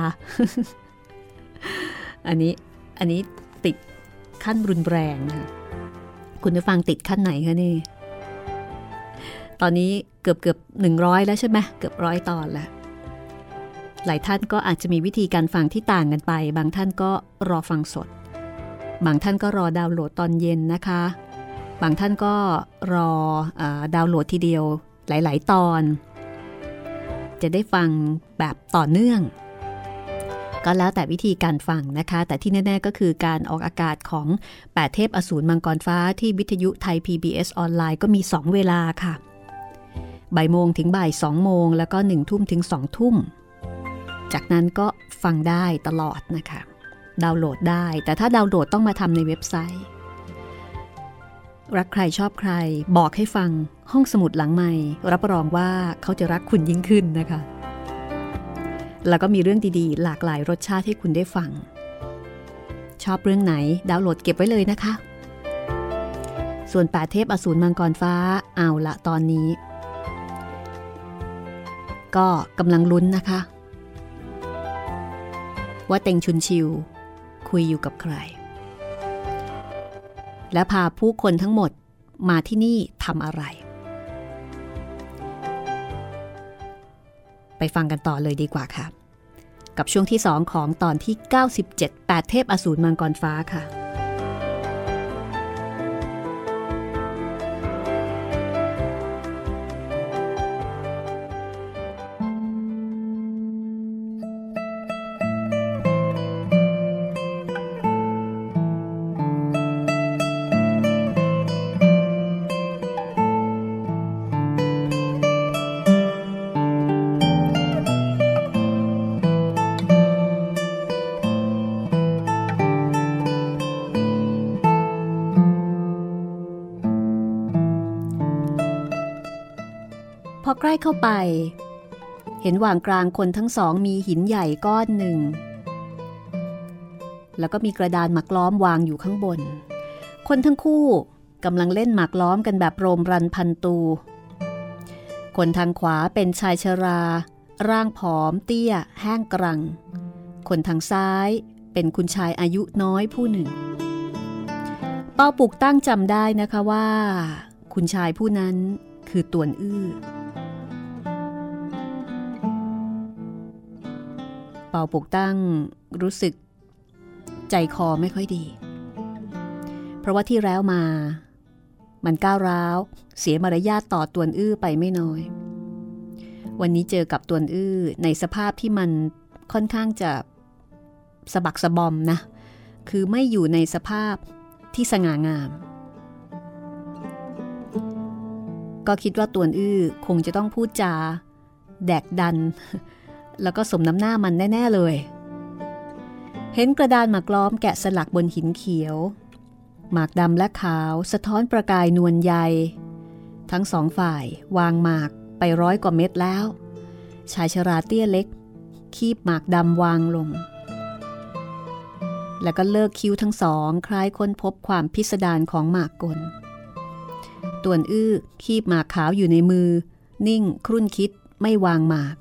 อันนี้อันนี้ติดขั้นรุนแรงนะคุณผู้ฟังติดขั้นไหนคะนี่ตอนนี้เกือบเกือบหนึ่งร้อยแล้วใช่ไหมเกือบร้อยตอนแล้วหลายท่านก็อาจจะมีวิธีการฟังที่ต่างกันไปบางท่านก็รอฟังสดบางท่านก็รอดาวน์โหลดตอนเย็นนะคะบางท่านก็รอเอ่อดาวน์โหลดทีเดียวหลายๆตอนจะได้ฟังแบบต่อเนื่องก็แล้วแต่วิธีการฟังนะคะแต่ที่แน่ๆก็คือการออกอากาศของแปดเทพอสูรมังกรฟ้าที่วิทยุไทย พี บี เอส ออนไลน์ก็มีสองเวลาค่ะบ่ายโมงถึงบ่ายสองโมงแล้วก็หนึ่งทุ่มถึงสองทุ่มจากนั้นก็ฟังได้ตลอดนะคะดาวน์โหลดได้แต่ถ้าดาวน์โหลดต้องมาทำในเว็บไซต์รักใครชอบใครบอกให้ฟังห้องสมุดหลังใหม่รับรองว่าเขาจะรักคุณยิ่งขึ้นนะคะแล้วก็มีเรื่องดีๆหลากหลายรสชาติให้คุณได้ฟังชอบเรื่องไหนดาวน์โหลดเก็บไว้เลยนะคะส่วนแปดเทพอสูรมังกรฟ้าเอาละตอนนี้ก็กำลังลุ้นนะคะว่าเต็งชุนชิวคุยอยู่กับใครและพาผู้คนทั้งหมดมาที่นี่ทำอะไรไปฟังกันต่อเลยดีกว่าค่ะกับช่วงที่สองของตอนที่เก้าสิบเจ็ด แปดเทพอสูรมังกรฟ้าค่ะพอใกล้เข้าไปเห็นว่างกลางคนทั้งสองมีหินใหญ่ก้อนหนึ่งแล้วก็มีกระดานหมากล้อมวางอยู่ข้างบนคนทั้งคู่กำลังเล่นหมากล้อมกันแบบโรมรันพันตูคนทางขวาเป็นชายชราร่างผอมเตี้ยแห้งกรังคนทางซ้ายเป็นคุณชายอายุน้อยผู้หนึ่งเป้าปุกตั้งจำได้นะคะว่าคุณชายผู้นั้นคือตวนอื้อเป่าปุกตั้งรู้สึกใจคอไม่ค่อยดีเพราะว่าที่แล้วมามันก้าวร้าวเสียมารยาทต่อตวนอื้อไปไม่น้อยวันนี้เจอกับตวนอื้อในสภาพที่มันค่อนข้างจะสะบักสะบอมนะคือไม่อยู่ในสภาพที่สง่างามก็คิดว่าตวนอื้อคงจะต้องพูดจาแดกดันแล้วก็สมน้ำหน้ามันแน่ๆเลยเห็นกระดานหมากล้อมแกะสลักบนหินเขียวหมากดำและขาวสะท้อนประกายนวลใยทั้งสองฝ่ายวางหมากไปร้อยกว่าเม็ดแล้วชายชราเตี้ยเล็กคีบหมากดำวางลงแล้วก็เลิกคิ้วทั้งสองคล้ายค้นพบความพิสดารของหมากกลตวนอื้อคีบหมากขาวอยู่ในมือนิ่งครุ่นคิดไม่วางหมาก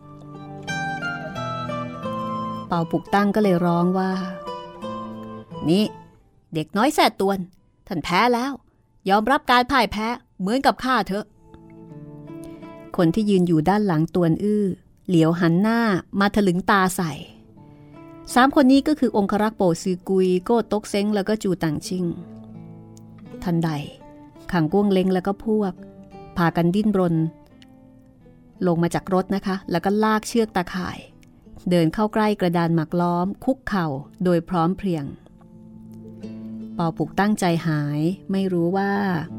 เป่าปุกตั้งก็เลยร้องว่านี่เด็กน้อยแสดตวนท่านแพ้แล้วยอมรับการพ่ายแพ้เหมือนกับข้าเถอะคนที่ยืนอยู่ด้านหลังตวนอื้อเหลียวหันหน้ามาถลึงตาใส่สามคนนี้ก็คือองครักษ์โปซือกุยโก้ตกเซ้งแล้วก็จูตังชิงทันใดขังก้วงเล้งแล้วก็พวกพากันดิ้นรนลงมาจากรถนะคะแล้วก็ลากเชือกตาข่ายเดินเข้าใกล้กระดานหมากล้อมคุกเข่าโดยพร้อมเพรียงเป่าปุกตั้งใจหายไม่รู้ว่า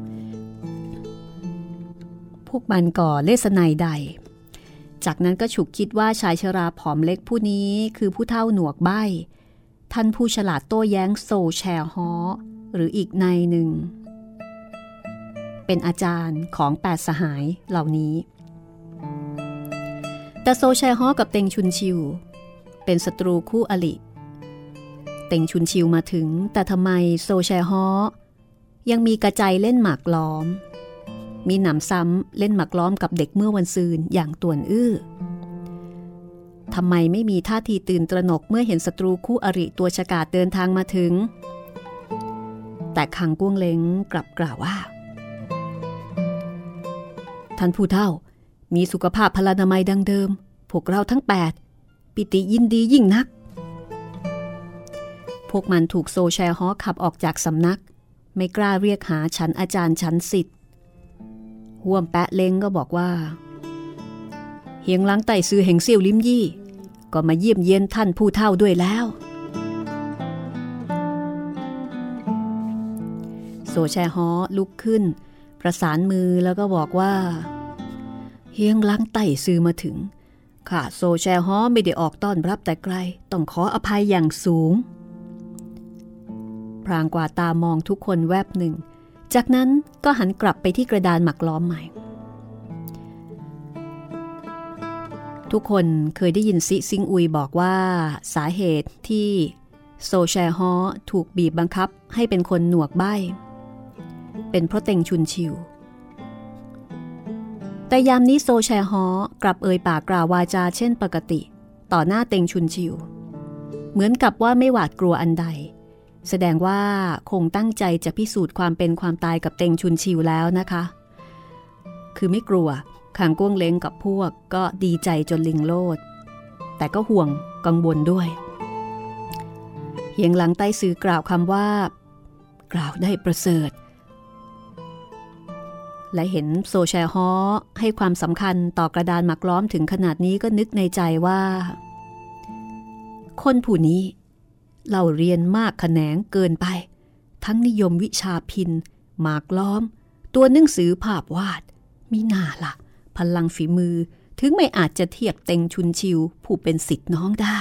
พวกมันก่อเลสไนใดจากนั้นก็ฉุกคิดว่าชายชราผอมเล็กผู้นี้คือผู้เฒ่าหนวกใบ้ท่านผู้ฉลาดโต้แย้งโซแชฮอหรืออีกในหนึ่งเป็นอาจารย์ของแปดสหายเหล่านี้แต่โซแชฮอกับเต็งชุนชิวเป็นศัตรูคู่อริเต็งชุนชิวมาถึงแต่ทำไมโซแชฮอยังมีกระใจเล่นหมากล้อมมีหนำซ้ำเล่นหมากล้อมกับเด็กเมื่อวันซืนอย่างตวนอื้อทำไมไม่มีท่าทีตื่นตระหนกเมื่อเห็นศัตรูคู่อริตัวฉกาจเดินทางมาถึงแต่คังก้วงเล้งกลับกล่าวว่าท่านผู้เฒ่ามีสุขภาพพลานามัยดังเดิมพวกเราทั้งแปดปิติยินดียิ่งนักพวกมันถูกโซแชฮอขับออกจากสำนักไม่กล้าเรียกหาฉันอาจารย์ฉันศิษย์ห่วมแปะเล้งก็บอกว่าเฮียงล้างไต่ซือแห่งเซี่ยวลิมยี่ก็มาเยี่ยมเยียนท่านผู้เฒ่าด้วยแล้วโซแชฮอลุกขึ้นประสานมือแล้วก็บอกว่าเฮียงล้างไต่ซือมาถึงข้าโซแชฮอไม่ได้ออกต้อนรับแต่ไกลต้องขออภัยอย่างสูงพรางกวาดตามองทุกคนแวบหนึ่งจากนั้นก็หันกลับไปที่กระดานหมักล้อมใหม่ทุกคนเคยได้ยินซิซิงอุยบอกว่าสาเหตุที่โซแชฮอถูกบีบบังคับให้เป็นคนหนวกใบ้เป็นเพราะเต็งชุนชิวแต่ยามนี้โซแชฮอกลับเอ่ยปากกล่าววาจาเช่นปกติต่อหน้าเต็งชุนชิวเหมือนกับว่าไม่หวาดกลัวอันใดแสดงว่าคงตั้งใจจะพิสูจน์ความเป็นความตายกับเต็งชุนชิวแล้วนะคะคือไม่กลัวขางก้วงเล้งกับพวกก็ดีใจจนลิงโลดแต่ก็ห่วงกังวลด้วยเฮียงหลังใต้ซือกล่าวคำว่ากล่าวได้ประเสริฐและเห็นโซแชฮอให้ความสำคัญต่อกระดานหมักล้อมถึงขนาดนี้ก็นึกในใจว่าคนผู้นี้เล่าเรียนมากแขนงเกินไปทั้งนิยมวิชาพินหมากล้อมตัวหนังสือภาพวาดมีหน้าละพลังฝีมือถึงไม่อาจจะเทียบเต็งชุนชิวผู้เป็นศิษย์น้องได้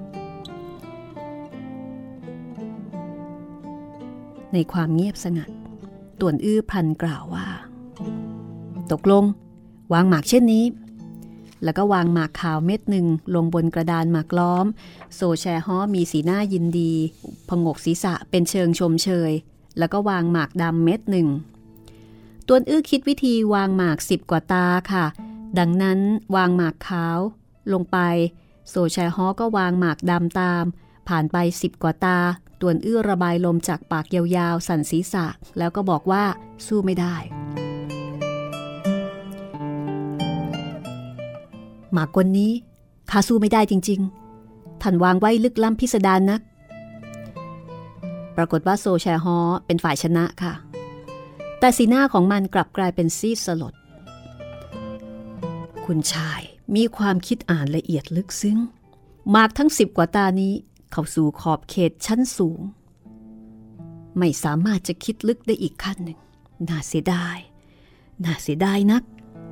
ในความเงียบสงัดต่วนอื้อพลันกล่าวว่าตกลงวางหมากเช่นนี้แล้วก็วางหมากขาวเม็ดหนึ่งลงบนกระดานหมากล้อมโซแชฮอมีสีหน้ายินดีพงกศีรษะเป็นเชิงชมเชยแล้วก็วางหมากดำเม็ดหนึ่งต่วนอื้อคิดวิธีวางหมากสิบกว่าตาค่ะดังนั้นวางหมากขาวลงไปโซแชฮอก็วางหมากดำตามผ่านไปสิบกว่าตาต่วนอื้อระบายลมจากปากยาวๆสั่นศีรษะแล้วก็บอกว่าสู้ไม่ได้หมากกลนี้ข้าสู้ไม่ได้จริงๆท่านวางไว้ลึกล้ำพิสดารนักปรากฏว่าโซแชฮอเป็นฝ่ายชนะค่ะแต่สีหน้าของมันกลับกลายเป็นซีดสลดคุณชายมีความคิดอ่านละเอียดลึกซึ้งหมากทั้งสิบกว่าตานี้เข้าสู่ขอบเขตชั้นสูงไม่สามารถจะคิดลึกได้อีกขั้นหนึ่งน่าเสียดายน่าเสียดายนัก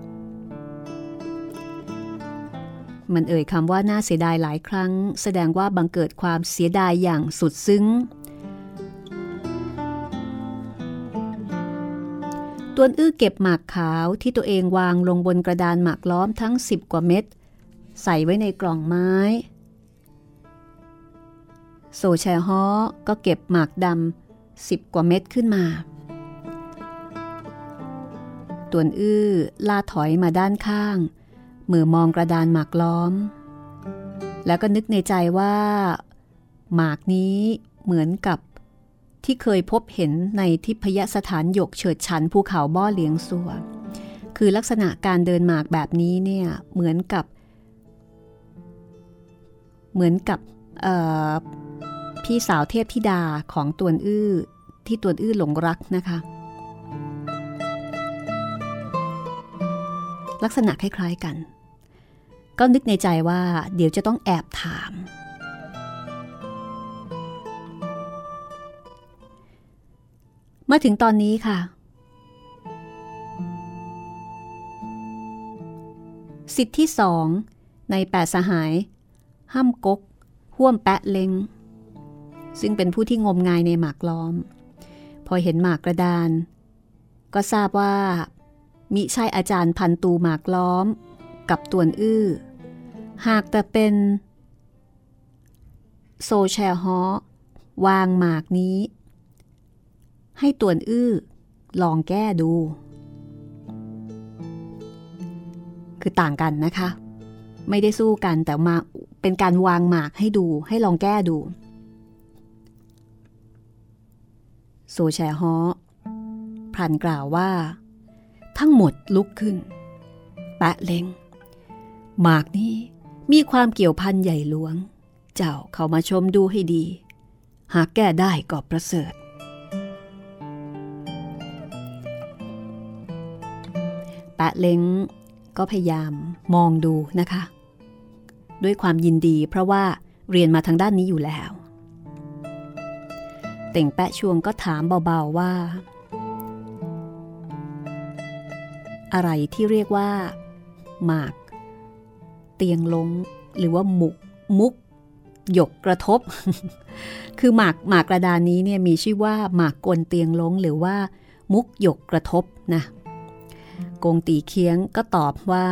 มันเอ่ยคำว่าน่าเสียดายหลายครั้งแสดงว่าบังเกิดความเสียดายอย่างสุดซึ้งต่วนอื้อเก็บหมากขาวที่ตัวเองวางลงบนกระดานหมากล้อมทั้งสิบกว่าเม็ดใส่ไว้ในกล่องไม้โซแชฮอก็เก็บหมากดำสิบกว่าเม็ดขึ้นมาต่วนอื้อลาถอยมาด้านข้างมือมองกระดานหมากล้อมแล้วก็นึกในใจว่าหมากนี้เหมือนกับที่เคยพบเห็นในทิพยสถานหยกเฉิดฉันภูเขาบ่อเลี้ยงสัวคือลักษณะการเดินหมากแบบนี้เนี่ยเหมือนกับเหมือนกับพี่สาวเทพธิดาของต่วนอื้อที่ต่วนอื้อหลงรักนะคะลักษณะคล้ายๆกันก็นึกในใจว่าเดี๋ยวจะต้องแอบถามมาถึงตอนนี้ค่ะสิทธิ์ที่สองในแปดสหายห้ำก๊กห่วมแปะเล็งซึ่งเป็นผู้ที่งมงายในหมากล้อมพอเห็นหมากกระดานก็ทราบว่ามิใช่อาจารย์พันตูหมากล้อมกับต่วนอื้อหากแต่เป็นโซแชฮอวางหมากนี้ให้ต่วนอื้อลองแก้ดู คือต่างกันนะคะไม่ได้สู้กันแต่มาเป็นการวางหมากให้ดูให้ลองแก้ดูโซแชฮอพลันกล่าวว่าทั้งหมดลุกขึ้นแปะเล้งหมากนี้มีความเกี่ยวพันใหญ่หลวงเจ้าเข้ามาชมดูให้ดีหากแก้ได้ก็ประเสริฐแปะเล้งก็พยายามมองดูนะคะด้วยความยินดีเพราะว่าเรียนมาทางด้านนี้อยู่แล้วเต่งแปะชวงก็ถามเบาๆว่าอะไรที่เรียกว่าหมากเตียงลงหรือว่ามุกมุกหยกกระทบ คือหมากหมากกระดานนี้เนี่ยมีชื่อว่าหมากกลเตียงลงหรือว่ามุกหยกกระทบนะกงตีเคียงก็ตอบว่า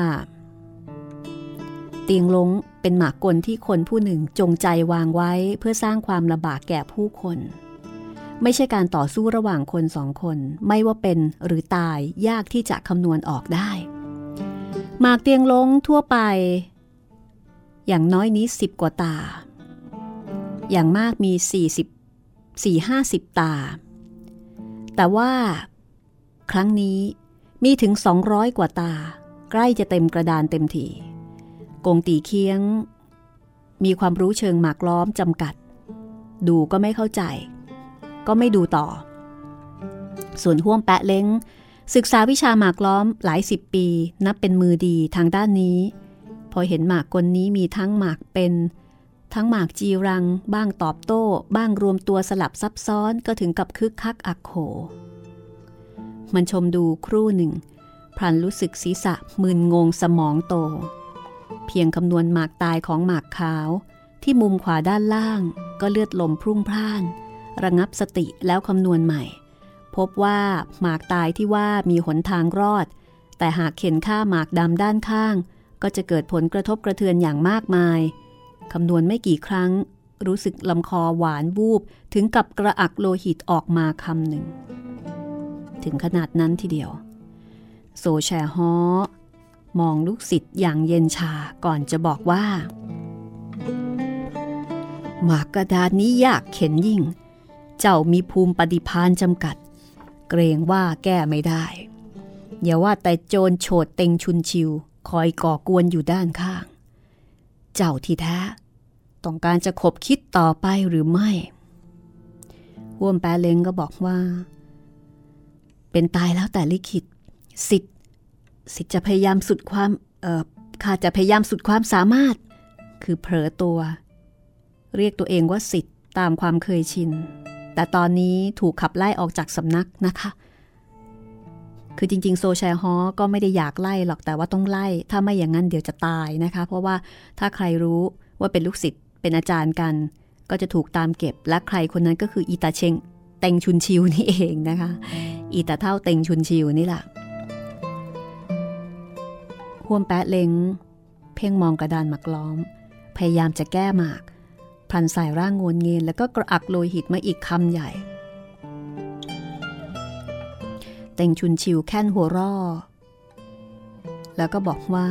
เตียงลงเป็นหมากกลที่คนผู้หนึ่งจงใจวางไว้เพื่อสร้างความลำบากแก่ผู้คนไม่ใช่การต่อสู้ระหว่างคนสองคนไม่ว่าเป็นหรือตายยากที่จะคำนวณออกได้หมากเตียงลงทั่วไปอย่างน้อยนี้สิบกว่าตาอย่างมากมีสี่สิบ สี่ห้าสิบตาแต่ว่าครั้งนี้มีถึงสองร้อยกว่าตาใกล้จะเต็มกระดานเต็มทีกงตีเคียงมีความรู้เชิงหมากล้อมจำกัดดูก็ไม่เข้าใจก็ไม่ดูต่อส่วนห้วมแปะเล้งศึกษาวิชาหมากล้อมหลายสิบปีนับเป็นมือดีทางด้านนี้พอเห็นหมากกลนี้มีทั้งหมากเป็นทั้งหมากจีรังบ้างตอบโต้บ้างรวมตัวสลับซับซ้อนก็ถึงกับคึกคักอักโขมันชมดูครู่หนึ่งพลันรู้สึกศีรษะมึนงงสมองโตเพียงคำนวณหมากตายของหมากขาวที่มุมขวาด้านล่างก็เลือดลมพรุ่งพล่านระงับสติแล้วคำนวณใหม่พบว่าหมากตายที่ว่ามีหนทางรอดแต่หากเข็นฆ่าหมากดำด้านข้างก็จะเกิดผลกระทบกระเทือนอย่างมากมายคำนวณไม่กี่ครั้งรู้สึกลำคอหวานวูบถึงกับกระอักโลหิตออกมาคำหนึ่งถึงขนาดนั้นทีเดียวโซแชฮอมองลูกศิษย์อย่างเย็นชาก่อนจะบอกว่าหมากกระดานนี้ยากเข็นยิ่งเจ้ามีภูมิปฏิภาณจำกัดเกรงว่าแก้ไม่ได้อย่าว่าแต่โจรโฉดเต็งชุนชิวคอยก่อกวนอยู่ด้านข้างเจ้าที่แท้ต้องการจะขบคิดต่อไปหรือไม่ห้วมแปะเล้งก็บอกว่าเป็นตายแล้วแต่ลิขิตสิทธิ์สิทธิ์จะพยายามสุดความเอ่อข้าจะพยายามสุดความสามารถคือเผลอตัวเรียกตัวเองว่าสิทธิ์ตามความเคยชินแต่ตอนนี้ถูกขับไล่ออกจากสำนักนะคะคือจริงๆโซแชฮอก็ไม่ได้อยากไล่หรอกแต่ว่าต้องไล่ถ้าไม่อย่างนั้นเดี๋ยวจะตายนะคะเพราะว่าถ้าใครรู้ว่าเป็นลูกศิษย์เป็นอาจารย์กันก็จะถูกตามเก็บและใครคนนั้นก็คืออีตาเชงเต็งชุนชิวนี่เองนะคะอีตาเท่าเต็งชุนชิวนี่แหละห้วมแปะเล้งเพ่งมองกระดานหมากล้อมพยายามจะแก้หมากพลันใส่ร่างงวนเงินแล้วก็กระอักโลหิตมาอีกคำใหญ่เต็งชุนชิวแค่นหัวร่อแล้วก็บอกว่า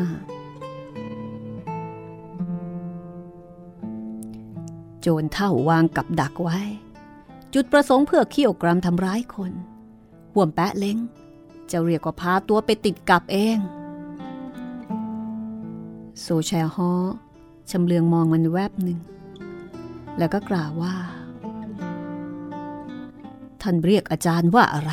โจรเท่าวางกับดักไว้จุดประสงค์เพื่อเขี่ยวกรำทำร้ายคนห่วมแปะเล้งจะเรียกว่าพาตัวไปติดกับเองโซแชฮอชำเลืองมองมันแวบหนึ่งแล้วก็กล่าวว่าท่านเรียกอาจารย์ว่าอะไร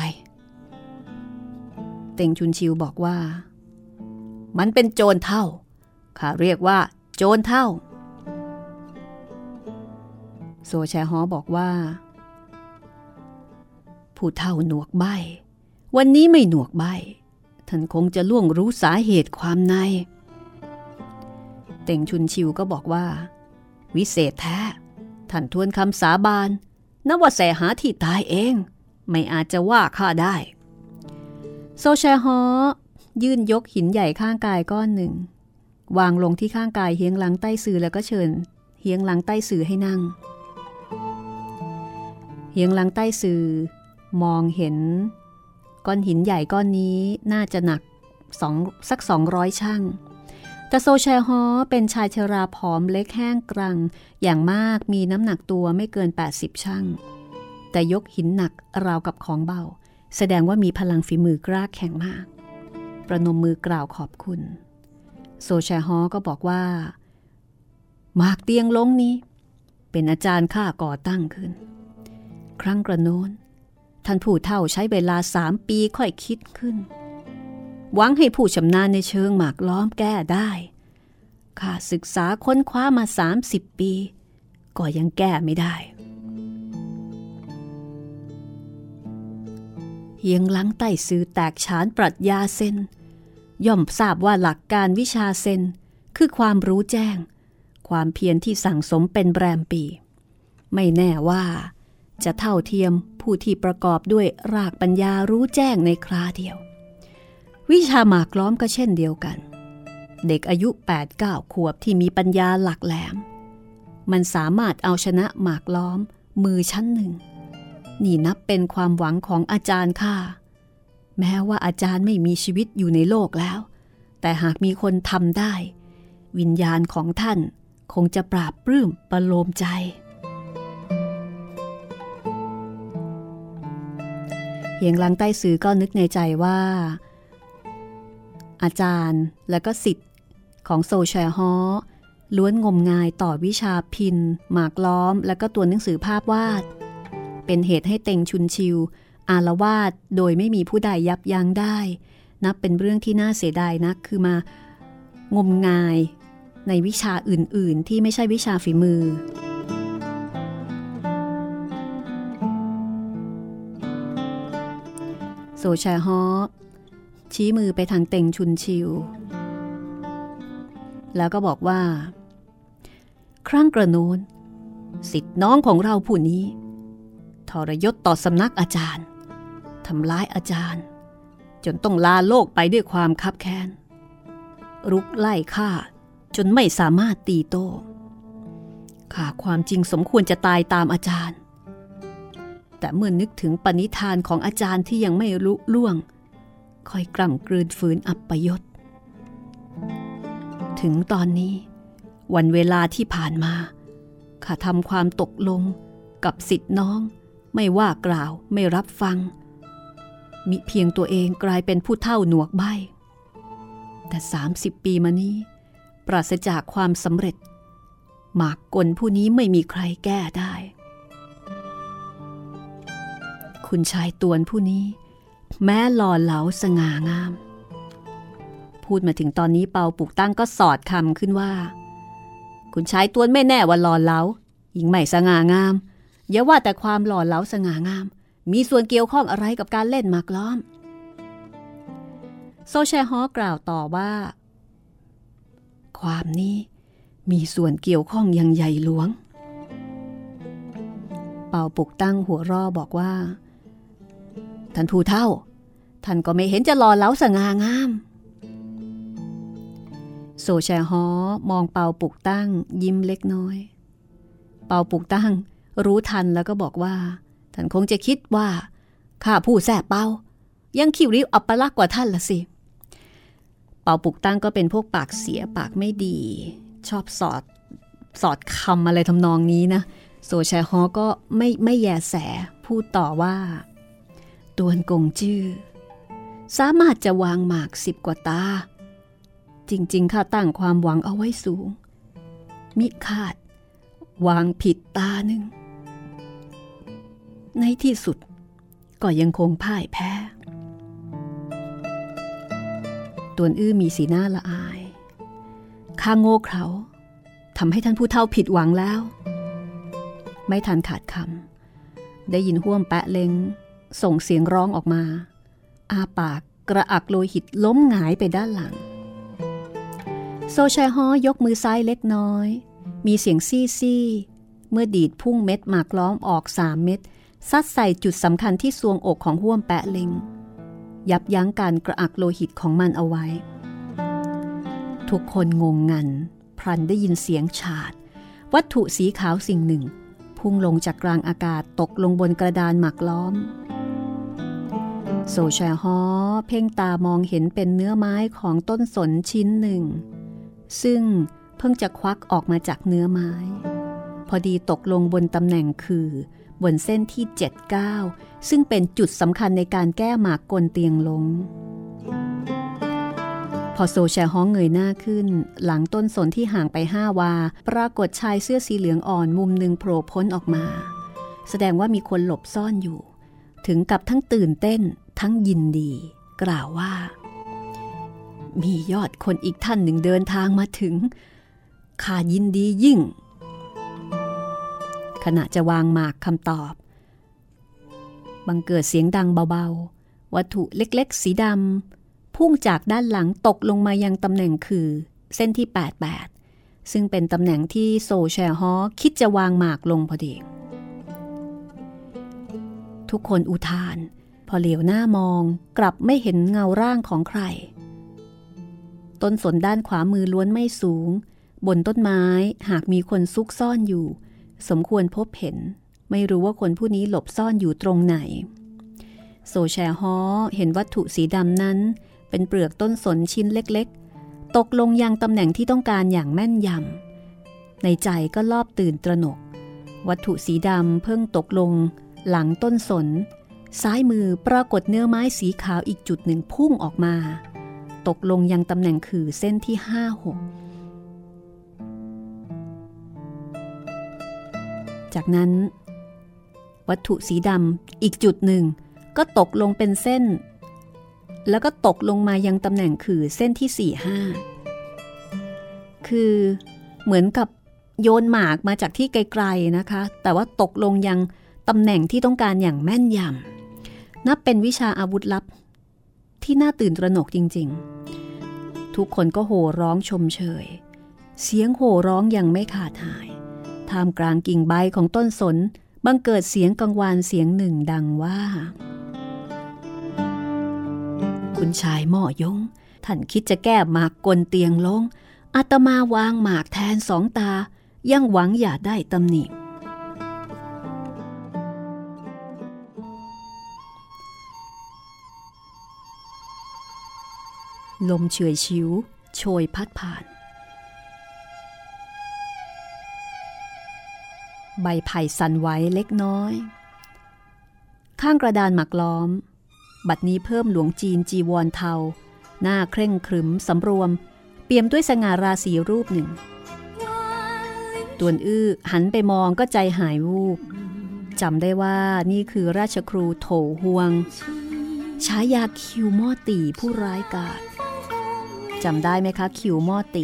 เต็งชุนชิวบอกว่ามันเป็นโจรเท่าข้าเรียกว่าโจรเท่าโซแชฮอบอกว่าผู้เท่าหนวกใบวันนี้ไม่หนวกใบท่านคงจะล่วงรู้สาเหตุความในเต็งชุนชิวก็บอกว่าวิเศษแท้ท่านทวนคำสาบานนับว่าแสหาที่ตายเองไม่อาจจะว่าข้าได้โซแชฮอยื่นยกหินใหญ่ข้างกายก้อนหนึ่งวางลงที่ข้างกายเฮียงหลังใต้ซือแล้วก็เชิญเฮียงหลังใต้ซือให้นั่งเฮียงหลังใต้ซือมองเห็นก้อนหินใหญ่ก้อนนี้น่าจะหนักสองสักสองร้อยชั่งแต่โซแชฮอเป็นชายชราผอมเล็กแห้งกรังอย่างมากมีน้ำหนักตัวไม่เกินแปดสิบชั่งแต่ยกหินหนักราวกับของเบาแสดงว่ามีพลังฝีมือกล้าแข็งมากประนมมือกล่าวขอบคุณโซแชฮอก็บอกว่าหมากเตียงลงนี้เป็นอาจารย์ข้าก่อตั้งขึ้นครั้งกระโน้นท่านผู้เฒ่าใช้เวลาสามปีค่อยคิดขึ้นหวังให้ผู้ชำนาญในเชิงหมากล้อมแก้ได้ข้าศึกษาค้นคว้ามาสามสิบปีก็ยังแก้ไม่ได้เฮียงหลังใต้ซื่อแตกฉานปรัชญาเซนย่อมทราบว่าหลักการวิชาเซนคือความรู้แจ้งความเพียรที่สั่งสมเป็นแรมปีไม่แน่ว่าจะเท่าเทียมผู้ที่ประกอบด้วยรากปัญญารู้แจ้งในคราเดียววิชาหมากล้อมก็เช่นเดียวกันเด็กอายุ แปดเก้า ขวบที่มีปัญญาหลักแหลมมันสามารถเอาชนะหมากล้อมมือชั้นหนึ่งนี่นับเป็นความหวังของอาจารย์ข้าแม้ว่าอาจารย์ไม่มีชีวิตอยู่ในโลกแล้วแต่หากมีคนทำได้วิญญาณของท่านคงจะปราบปลื้มประโลมใจเฮียงหลังใต้ซื่อก็นึกในใจว่าอาจารย์และก็ศิษย์ของโซแชฮอล้วนงมงายต่อวิชาพินหมากล้อมและก็ตัวหนังสือภาพวาดเป็นเหตุให้เต็งชุนชิวอาละวาดโดยไม่มีผู้ใดยับยั้งได้นับเป็นเรื่องที่น่าเสียดายนักคือมางมงายในวิชาอื่นๆที่ไม่ใช่วิชาฝีมือโซแชฮอชี้มือไปทางเต็งชุนชิวแล้วก็บอกว่าครั้งกระโน้นศิษย์น้องของเราผู้นี้ทรยศต่อสำนักอาจารย์ทำร้ายอาจารย์จนต้องลาโลกไปด้วยความคับแค้นรุกไล่ฆ่าจนไม่สามารถตีโต้ข้าความจริงสมควรจะตายตามอาจารย์แต่เมื่อนึกถึงปณิธานของอาจารย์ที่ยังไม่ลุล่วงค่อยกล่ำกลืนฝืนอัปยศถึงตอนนี้วันเวลาที่ผ่านมาข้าทำความตกลงกับศิษย์น้องไม่ว่ากล่าวไม่รับฟังมิเพียงตัวเองกลายเป็นผู้เฒ่าหนวกใบ้แต่สามสิบปีมานี้ปราศจากความสำเร็จหมากกลผู้นี้ไม่มีใครแก้ได้คุณชายตวนผู้นี้แม้หล่อเหลาสง่างามพูดมาถึงตอนนี้เปาปุกตั้งก็สอดคำขึ้นว่าคุณชายตวนไม่แน่ว่าหล่อเหลายิ่งไม่สง่างามอย่าว่าแต่ความหล่อเหลาสง่างามมีส่วนเกี่ยวข้องอะไรกับการเล่นหมากล้อมโซแชฮอกล่าวต่อว่าความนี้มีส่วนเกี่ยวข้องอย่างใหญ่หลวงเปาปุกตั้งหัวร่อบอกว่าท่านผู้เฒ่าท่านก็ไม่เห็นจะหล่อเหลาสง่างามโซแชฮอมองเปาปุกตั้งยิ้มเล็กน้อยเปาปุกตั้งรู้ทันแล้วก็บอกว่าท่านคงจะคิดว่าข้าผู้แสบเปายังคิ้วริ้วอัปลักษณ์กว่าท่านละสิเปาปุกตั้งก็เป็นพวกปากเสียปากไม่ดีชอบสอดสอดคำอะไรทำนองนี้นะโซแชฮอก็ไม่ไม่แยแสพูดต่อว่าตวนกงจื้อสามารถจะวางหมากสิบกว่าตาจริงๆข้าตั้งความหวังเอาไว้สูงมิคาดวางผิดตาหนึ่งในที่สุดก็ยังคงพ่ายแพ้ตวนอื้อมีสีหน้าละอายข้าโง่เขลาทำให้ท่านผู้เฒ่าผิดหวังแล้วไม่ทันขาดคำได้ยินห้วมแปะเล็งส่งเสียงร้องออกมาอาปากกระอักโลหิตล้มหงายไปด้านหลังโซแชฮอยกมือซ้ายเล็กน้อยมีเสียงซี่ซี่เมื่อดีดพุ่งเม็ดหมากล้อมออกสามเม็ดซัดใส่จุดสำคัญที่ซวงอกของห้วมแปะเล็งยับยั้งการกระอักโลหิตของมันเอาไว้ทุกคนงงงันพลันได้ยินเสียงฉาดวัตถุสีขาวสิ่งหนึ่งพุ่งลงจากกลางอากาศตกลงบนกระดานหมากล้อมโซแชฮอเพ่งตามองเห็นเป็นเนื้อไม้ของต้นสนชิ้นหนึ่งซึ่งเพิ่งจะควักออกมาจากเนื้อไม้พอดีตกลงบนตำแหน่งคือบนเส้นที่เจ็ดเก้าซึ่งเป็นจุดสำคัญในการแก้หมากกลเตียงลงพอโซแชฮ้องเงยหน้าขึ้นหลังต้นสนที่ห่างไปห้าวาปรากฏชายเสื้อสีเหลืองอ่อนมุมหนึ่งโผล่พ้นออกมาแสดงว่ามีคนหลบซ่อนอยู่ถึงกับทั้งตื่นเต้นทั้งยินดีกล่าวว่ามียอดคนอีกท่านหนึ่งเดินทางมาถึงข้ายินดียิ่งขณะจะวางหมากคำตอบบังเกิดเสียงดังเบาๆวัตถุเล็กๆสีดำพุ่งจากด้านหลังตกลงมายังตำแหน่งคือเส้นที่แปดสิบแปดซึ่งเป็นตำแหน่งที่โซแชฮอคิดจะวางหมากลงพอดีทุกคนอุทานพอเหลียวหน้ามองกลับไม่เห็นเงาร่างของใครต้นสนด้านขวามือล้วนไม่สูงบนต้นไม้หากมีคนซุกซ่อนอยู่สมควรพบเห็นไม่รู้ว่าคนผู้นี้หลบซ่อนอยู่ตรงไหนโซแชฮอเห็นวัตถุสีดำนั้นเป็นเปลือกต้นสนชิ้นเล็กๆตกลงยังตำแหน่งที่ต้องการอย่างแม่นยำในใจก็ลอบตื่นตระหนกวัตถุสีดำเพิ่งตกลงหลังต้นสนซ้ายมือปรากฏเนื้อไม้สีขาวอีกจุดหนึ่งพุ่งออกมาตกลงยังตำแหน่งคือเส้นที่ห้าหกจากนั้นวัตถุสีดำอีกจุดหนึ่งก็ตกลงเป็นเส้นแล้วก็ตกลงมายังตำแหน่งคือเส้นที่สี่ห้าคือเหมือนกับโยนหมากมาจากที่ไกลๆนะคะแต่ว่าตกลงยังตำแหน่งที่ต้องการอย่างแม่นยำนับเป็นวิชาอาวุธลับที่น่าตื่นตระหนกจริงๆทุกคนก็โห่ร้องชมเชยเสียงโห่ร้องยังไม่ขาดหายท่ามกลางกิ่งใบของต้นสนบังเกิดเสียงกังวานเสียงหนึ่งดังว่าคุณชายหม้อยงท่านคิดจะแก้หมากกลเตียงลงอาตมาวางหมากแทนสองตายังหวังอย่าได้ตำหนิลมเฉื่อยชิวโชยพัดผ่านใบไผ่สั่นไหวเล็กน้อยข้างกระดานหมักล้อมบัดนี้เพิ่มหลวงจีนจีวรเทาหน้าเคร่งครึมสำรวมเปี่ยมด้วยสง่าราศีรูปหนึ่งตวนอื้อหันไปมองก็ใจหายวูบจำได้ว่านี่คือราชครูโถฮวงฉายาคิวม่อตีผู้ร้ายกาจจำได้ไหมคะคิวม่อตี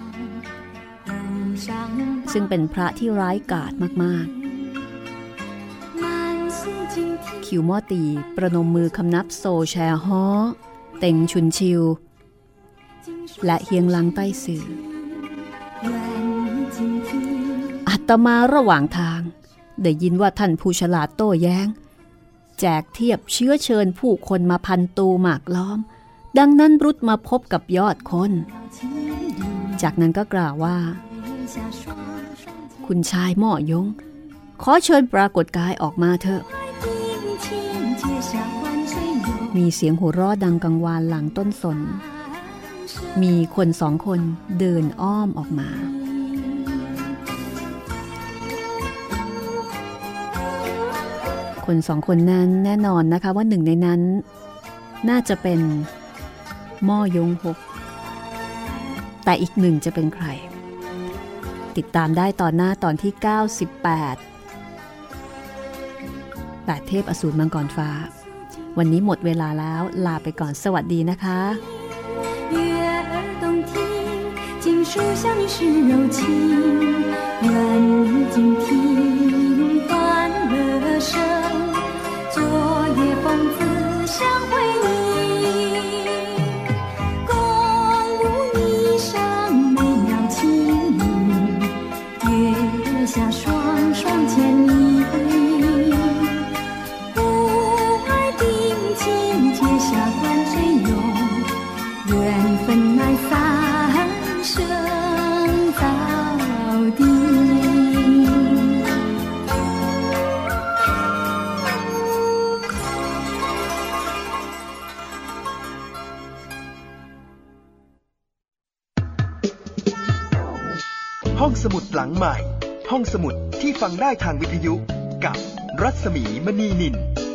ซึ่งเป็นพระที่ร้ายกาจมากๆคิวม่อตีประนมมือคำนับโซแชฮอเต็งชุนชิวและเฮียงลังใต้สื่ออาตมาระหว่างทางได้ยินว่าท่านผู้ฉลาดโต้แย้งแจกเทียบเชื้อเชิญผู้คนมาพันตูหมากล้อมดังนั้นรุดมาพบกับยอดคนจากนั้นก็กล่าวว่าคุณชายหม้อยงขอเชิญปรากฏกายออกมาเถอะมีเสียงหัวเราะดังกังวานหลังต้นสนมีคนสองคนเดินอ้อมออกมาคนสองคนนั้นแน่นอนนะคะว่าหนึ่งในนั้นน่าจะเป็นหม้อยงหกแต่อีกหนึ่งจะเป็นใครติดตามได้ตอนหน้าตอนที่เก้าสิบแปดแปดเทพอสูรมังกรฟ้าวันนี้หมดเวลาแล้วลาไปก่อนสวัสดีนะคะ下双双牵你，不爱定情，结下关水涌，缘分埋三生到底。 ห้องสมุดหลังใหม่ห้องสมุดที่ฟังได้ทางวิทยุกับรัศมีมณีนิน